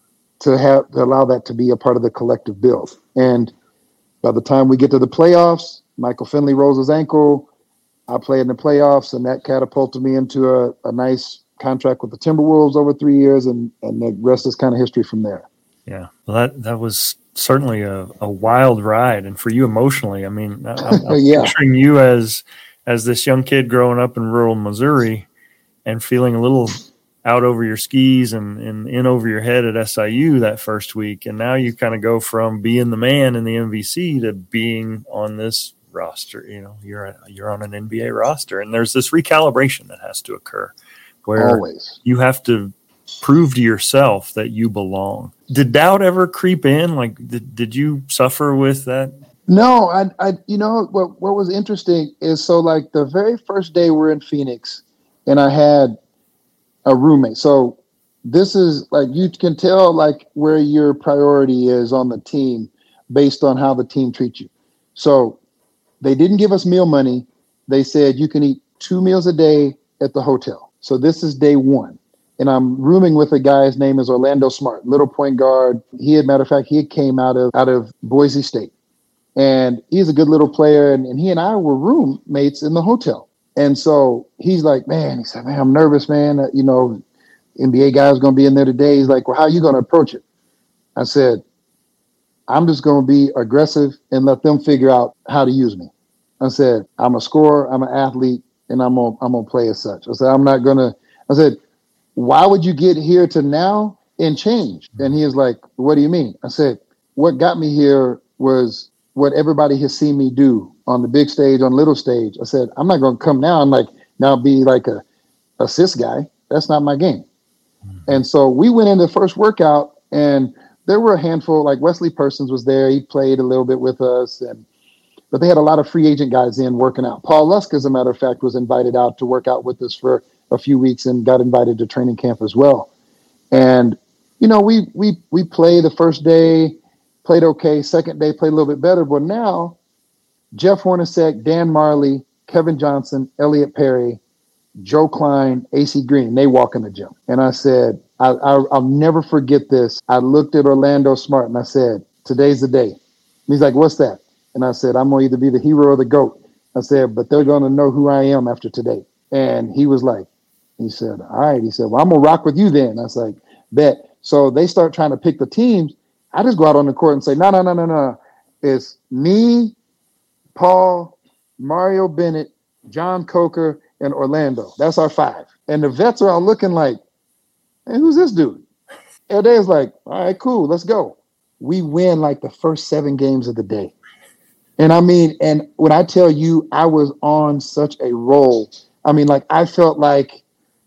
allow that to be a part of the collective build. And by the time we get to the playoffs, Michael Finley rolls his ankle. I play in the playoffs, and that catapulted me into a nice contract with the Timberwolves over 3 years, and the rest is kind of history from there. Yeah, well, that was certainly a wild ride, and for you emotionally, I mean, I'm picturing you as this young kid growing up in rural Missouri and feeling a little out over your skis and in over your head at SIU that first week. And now you kind of go from being the man in the MVC to being on this roster. You're on an NBA roster, and there's this recalibration that has to occur where always you have to prove to yourself that you belong. Did doubt ever creep in? Like, did you suffer with that? No, I what was interesting is, so like the very first day we're in Phoenix, and I had a roommate. So this is like, you can tell like where your priority is on the team based on how the team treats you. So they didn't give us meal money. They said you can eat 2 meals a day at the hotel. So this is day one. And I'm rooming with a guy, his name is Orlando Smart, little point guard. Matter of fact, he came out of Boise State. And he's a good little player. And he and I were roommates in the hotel. And so he's like, man, I'm nervous, man. NBA guy's going to be in there today. He's like, well, how are you going to approach it? I said, I'm just going to be aggressive and let them figure out how to use me. I said, I'm a scorer, I'm an athlete, and I'm going to play as such. I said, why would you get here to now and change? And he was like, what do you mean? I said, what got me here was what everybody has seen me do on the big stage, on little stage. I said, I'm not going to come now and like now be like a assist guy. That's not my game. And so we went into the first workout, and there were a handful, like Wesley Persons was there. He played a little bit with us, but they had a lot of free agent guys in working out. Paul Lusk, as a matter of fact, was invited out to work out with us for a few weeks and got invited to training camp as well. And, you know, we played the first day, played okay. Second day, played a little bit better. But now, Jeff Hornacek, Dan Marley, Kevin Johnson, Elliot Perry, Joe Klein, AC Green, they walk in the gym. And I said, I'll never forget this. I looked at Orlando Smart and I said, today's the day. And he's like, what's that? And I said, I'm going to either be the hero or the GOAT. I said, but they're going to know who I am after today. And he was like, he said, all right. He said, well, I'm going to rock with you then. I was like, bet. So they start trying to pick the teams. I just go out on the court and say, no. It's me, Paul, Mario Bennett, John Coker, and Orlando. That's our 5. And the vets are all looking like, hey, who's this dude? And they was like, all right, cool, let's go. We win like the first 7 games of the day. And I mean, and when I tell you I was on such a roll, I mean, like I felt like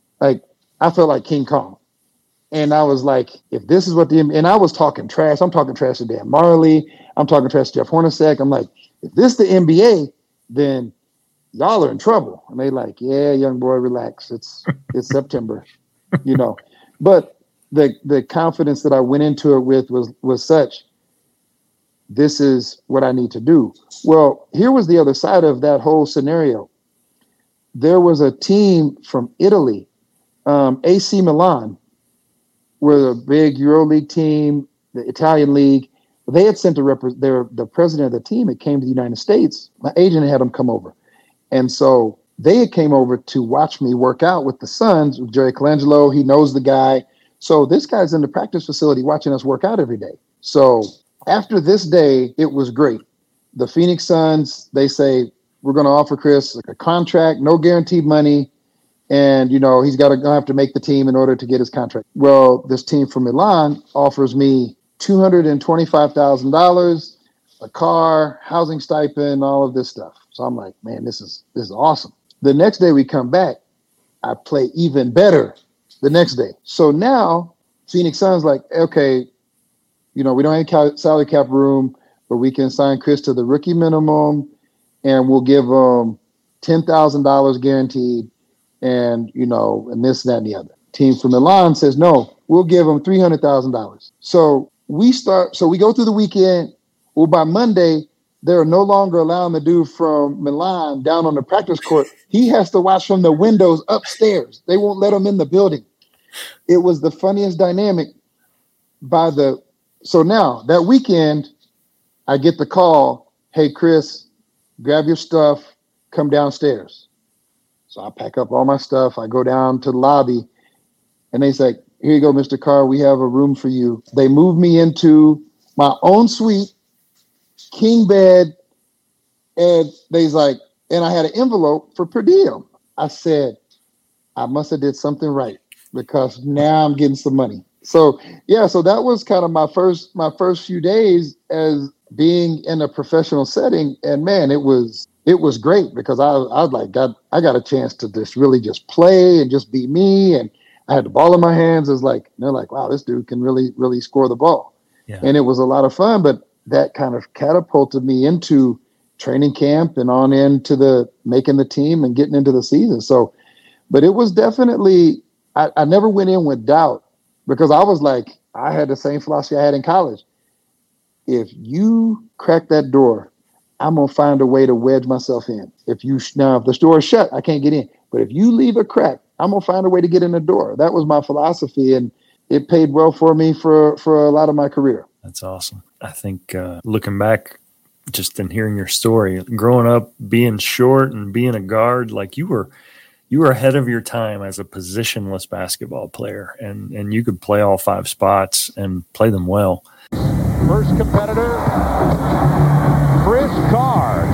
King Kong. And I was like, if this is what and I was talking trash. I'm talking trash to Dan Marley. I'm talking trash to Jeff Hornacek. I'm like, if this is the NBA, then y'all are in trouble. And they like, yeah, young boy, relax. It's September, you know. But the confidence that I went into it with was such, this is what I need to do. Well, here was the other side of that whole scenario. There was a team from Italy, AC Milan, were a big EuroLeague team, the Italian league. They had sent the president of the team. It came to the United States. My agent had them come over. And so they came over to watch me work out with the Suns, with Jerry Colangelo. He knows the guy. So this guy's in the practice facility watching us work out every day. So after this day, it was great. The Phoenix Suns, they say, we're going to offer Chris a contract, no guaranteed money. And, you know, he's going to have to make the team in order to get his contract. Well, this team from Milan offers me $225,000, a car, housing stipend, all of this stuff. So I'm like, man, this is awesome. The next day we come back, I play even better the next day. So now Phoenix Suns like, okay, you know, we don't have salary cap room, but we can sign Chris to the rookie minimum and we'll give him $10,000 guaranteed and, you know, and this, that, and the other. Team from Milan says, no, we'll give him $300,000. So we go through the weekend. Well, by Monday, they're no longer allowing the dude from Milan down on the practice court. He has to watch from the windows upstairs. They won't let him in the building. It was the funniest dynamic. So now that weekend, I get the call, hey, Chris, grab your stuff, come downstairs. So I pack up all my stuff. I go down to the lobby, and they say, here you go, Mr. Carr, we have a room for you. They moved me into my own suite, king bed, and they's like, and I had an envelope for per diem. I said, I must have did something right because now I'm getting some money. So yeah, so that was kind of my first few days as being in a professional setting, and man, it was great because I was like, I got a chance to just play and just be me, and I had the ball in my hands. They're like, wow, this dude can really, really score the ball. Yeah. And it was a lot of fun, but that kind of catapulted me into training camp and on into making the team and getting into the season. So, but it was definitely, I never went in with doubt because I was like, I had the same philosophy I had in college. If you crack that door, I'm going to find a way to wedge myself in. If the door is shut, I can't get in. But if you leave a crack, I'm going to find a way to get in the door. That was my philosophy, and it paid well for me for a lot of my career. That's awesome. I think looking back, just in hearing your story, growing up, being short and being a guard, like you were ahead of your time as a positionless basketball player, and you could play all 5 spots and play them well. First competitor, Chris Carr.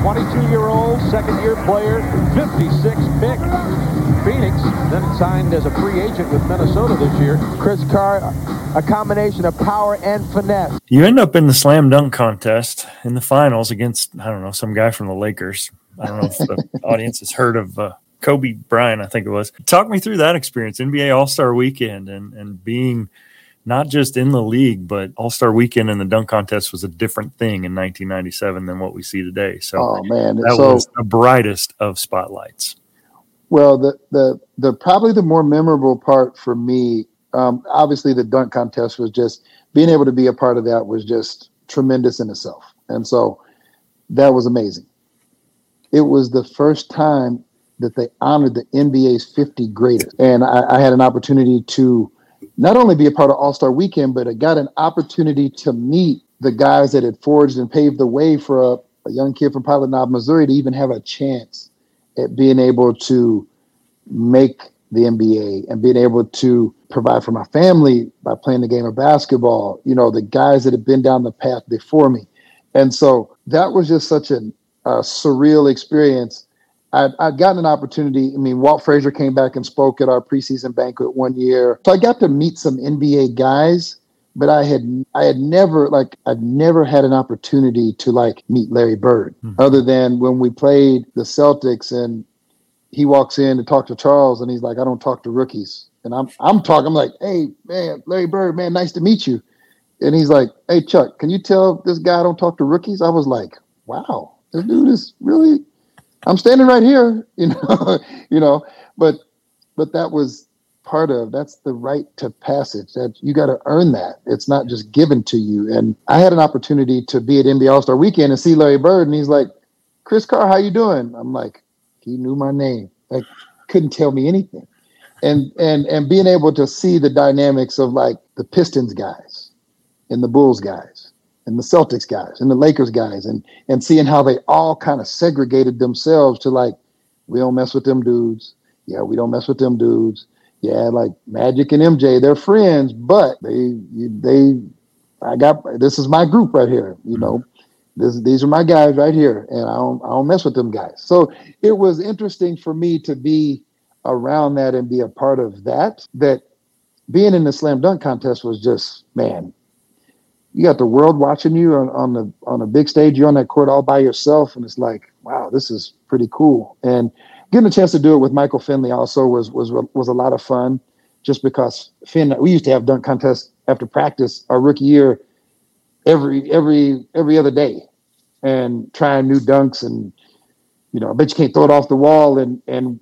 22-year-old, second-year player, 56 pick. Phoenix, then signed as a free agent with Minnesota this year. Chris Carr, a combination of power and finesse. You end up in the slam dunk contest in the finals against, I don't know, some guy from the Lakers. I don't know if the audience has heard of Kobe Bryant, I think it was. Talk me through that experience, NBA All-Star Weekend, and being not just in the league, but All-Star Weekend and the dunk contest was a different thing in 1997 than what we see today. So that was the brightest of spotlights. Well, the probably the more memorable part for me, obviously the dunk contest was just being able to be a part of that was just tremendous in itself. And so that was amazing. It was the first time that they honored the NBA's 50 greatest. And I had an opportunity to not only be a part of All-Star Weekend, but I got an opportunity to meet the guys that had forged and paved the way for a young kid from Pilot Knob, Missouri, to even have a chance at being able to make the NBA and being able to provide for my family by playing the game of basketball, the guys that had been down the path before me. And so that was just such a surreal experience. I'd gotten an opportunity. I mean, Walt Frazier came back and spoke at our preseason banquet one year. So I got to meet some NBA guys, but I had never had an opportunity to meet Larry Bird, other than when we played the Celtics and he walks in to talk to Charles and he's like, I don't talk to rookies. And I'm like, hey man, Larry Bird, man, nice to meet you. And he's like, hey Chuck, can you tell this guy I don't talk to rookies? I was like, wow, this dude is really, I'm standing right here, but that was that's the right to passage, that you got to earn that. It's not just given to you. And I had an opportunity to be at NBA All-Star Weekend and see Larry Bird, and he's like, Chris Carr, how you doing? I'm like, he knew my name. Couldn't tell me anything. And being able to see the dynamics of the Pistons guys and the Bulls guys and the Celtics guys and the Lakers guys and seeing how they all kind of segregated themselves to we don't mess with them dudes. Yeah, we don't mess with them dudes. Yeah, Magic and MJ, they're friends, but this is my group right here, These are my guys right here, and I don't mess with them guys. So it was interesting for me to be around that and be a part of that. That being in the slam dunk contest was just, man, you got the world watching you on a big stage. You're on that court all by yourself, and it's like, wow, this is pretty cool. And getting a chance to do it with Michael Finley also was a lot of fun, just because we used to have dunk contests after practice our rookie year every other day, and trying new dunks, and I bet you can't throw it off the wall and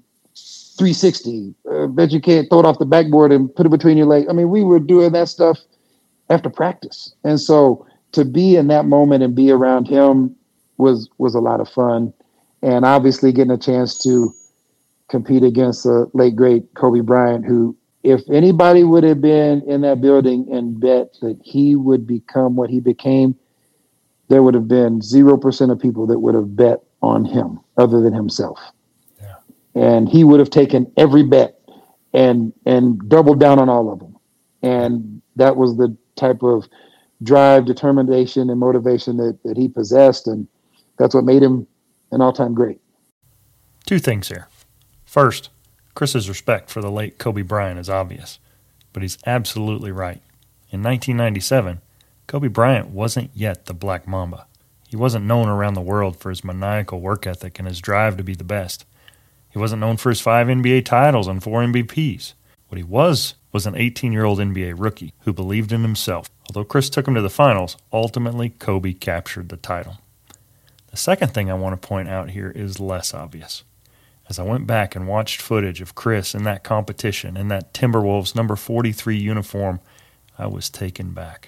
360. Bet you can't throw it off the backboard and put it between your legs. I mean, we were doing that stuff after practice, and so to be in that moment and be around him was a lot of fun, and obviously getting a chance to compete against the late great Kobe Bryant, who, if anybody would have been in that building and bet that he would become what he became, there would have been 0% of people that would have bet on him other than himself. Yeah. And he would have taken every bet and doubled down on all of them. And that was the type of drive, determination, and motivation that he possessed. And that's what made him an all-time great. Two things here. First, Chris's respect for the late Kobe Bryant is obvious, but he's absolutely right. In 1997, Kobe Bryant wasn't yet the Black Mamba. He wasn't known around the world for his maniacal work ethic and his drive to be the best. He wasn't known for his 5 NBA titles and 4 MVPs. What he was an 18-year-old NBA rookie who believed in himself. Although Chris took him to the finals, ultimately Kobe captured the title. The second thing I want to point out here is less obvious. As I went back and watched footage of Chris in that competition, in that Timberwolves number 43 uniform, I was taken back.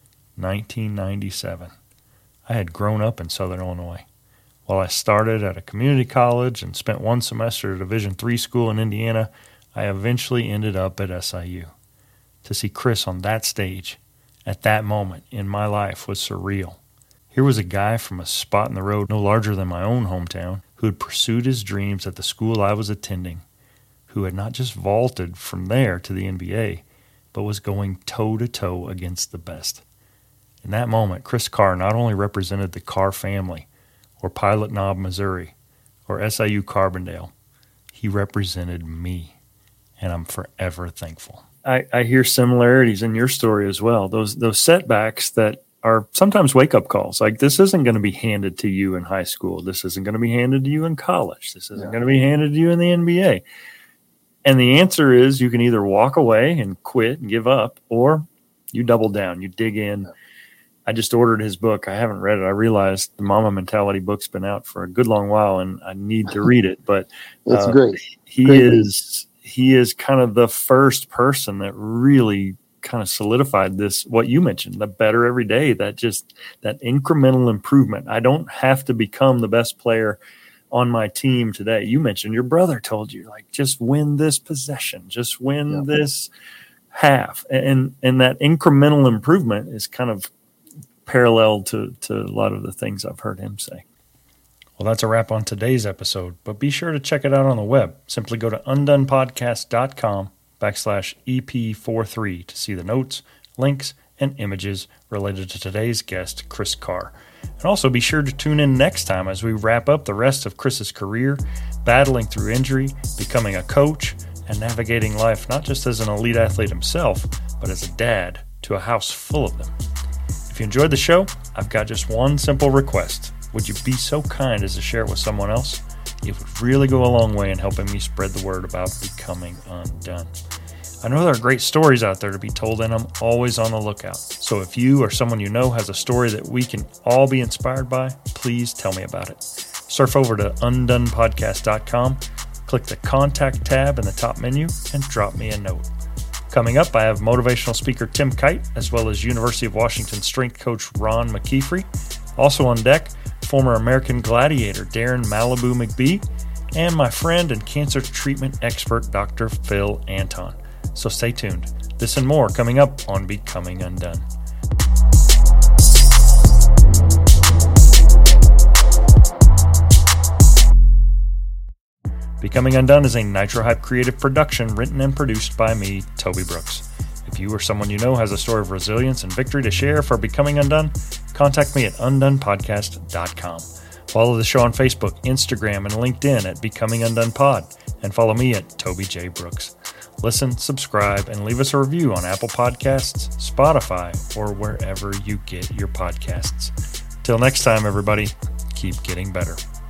1997. I had grown up in Southern Illinois. While I started at a community college and spent one semester at a Division III school in Indiana, I eventually ended up at SIU. To see Chris on that stage at that moment in my life was surreal. Here was a guy from a spot in the road no larger than my own hometown who had pursued his dreams at the school I was attending, who had not just vaulted from there to the NBA, but was going toe-to-toe against the best. In that moment, Chris Carr not only represented the Carr family, or Pilot Knob, Missouri, or SIU Carbondale. He represented me, and I'm forever thankful. I hear similarities in your story as well. Those setbacks that are sometimes wake-up calls. Like, this isn't going to be handed to you in high school. This isn't going to be handed to you in college. This isn't going to be handed to you in the NBA. And the answer is you can either walk away and quit and give up, or you double down, you dig in. Yeah. I just ordered his book. I haven't read it. I realized the Mama Mentality book's been out for a good long while, and I need to read it. But it's great. He is kind of the first person that really kind of solidified this, what you mentioned, the better every day, that incremental improvement. I don't have to become the best player on my team today. You mentioned your brother told you, like, just win this possession, just win this half. And that incremental improvement is kind of parallel to a lot of the things I've heard him say. Well, that's a wrap on today's episode, but be sure to check it out on the web. Simply go to undonepodcast.com/EP43 to see the notes, links, and images related to today's guest, Chris Carr. And also be sure to tune in next time as we wrap up the rest of Chris's career, battling through injury, becoming a coach, and navigating life not just as an elite athlete himself, but as a dad to a house full of them. If you enjoyed the show, I've got just one simple request. Would you be so kind as to share it with someone else? It would really go a long way in helping me spread the word about Becoming Undone. I know there are great stories out there to be told, and I'm always on the lookout. So if you or someone you know has a story that we can all be inspired by, please tell me about it. Surf over to undonepodcast.com, click the Contact tab in the top menu, and drop me a note. Coming up, I have motivational speaker Tim Kite, as well as University of Washington strength coach Ron McKeefrey. Also on deck, former American Gladiator Darren Malibu McBee, and my friend and cancer treatment expert Dr. Phil Anton. So stay tuned. This and more coming up on Becoming Undone. Becoming Undone is a Nitro Hype creative production written and produced by me, Toby Brooks. If you or someone you know has a story of resilience and victory to share for Becoming Undone, contact me at undonepodcast.com. Follow the show on Facebook, Instagram, and LinkedIn at Becoming Undone Pod, and follow me at Toby J. Brooks. Listen, subscribe, and leave us a review on Apple Podcasts, Spotify, or wherever you get your podcasts. Till next time, everybody, keep getting better.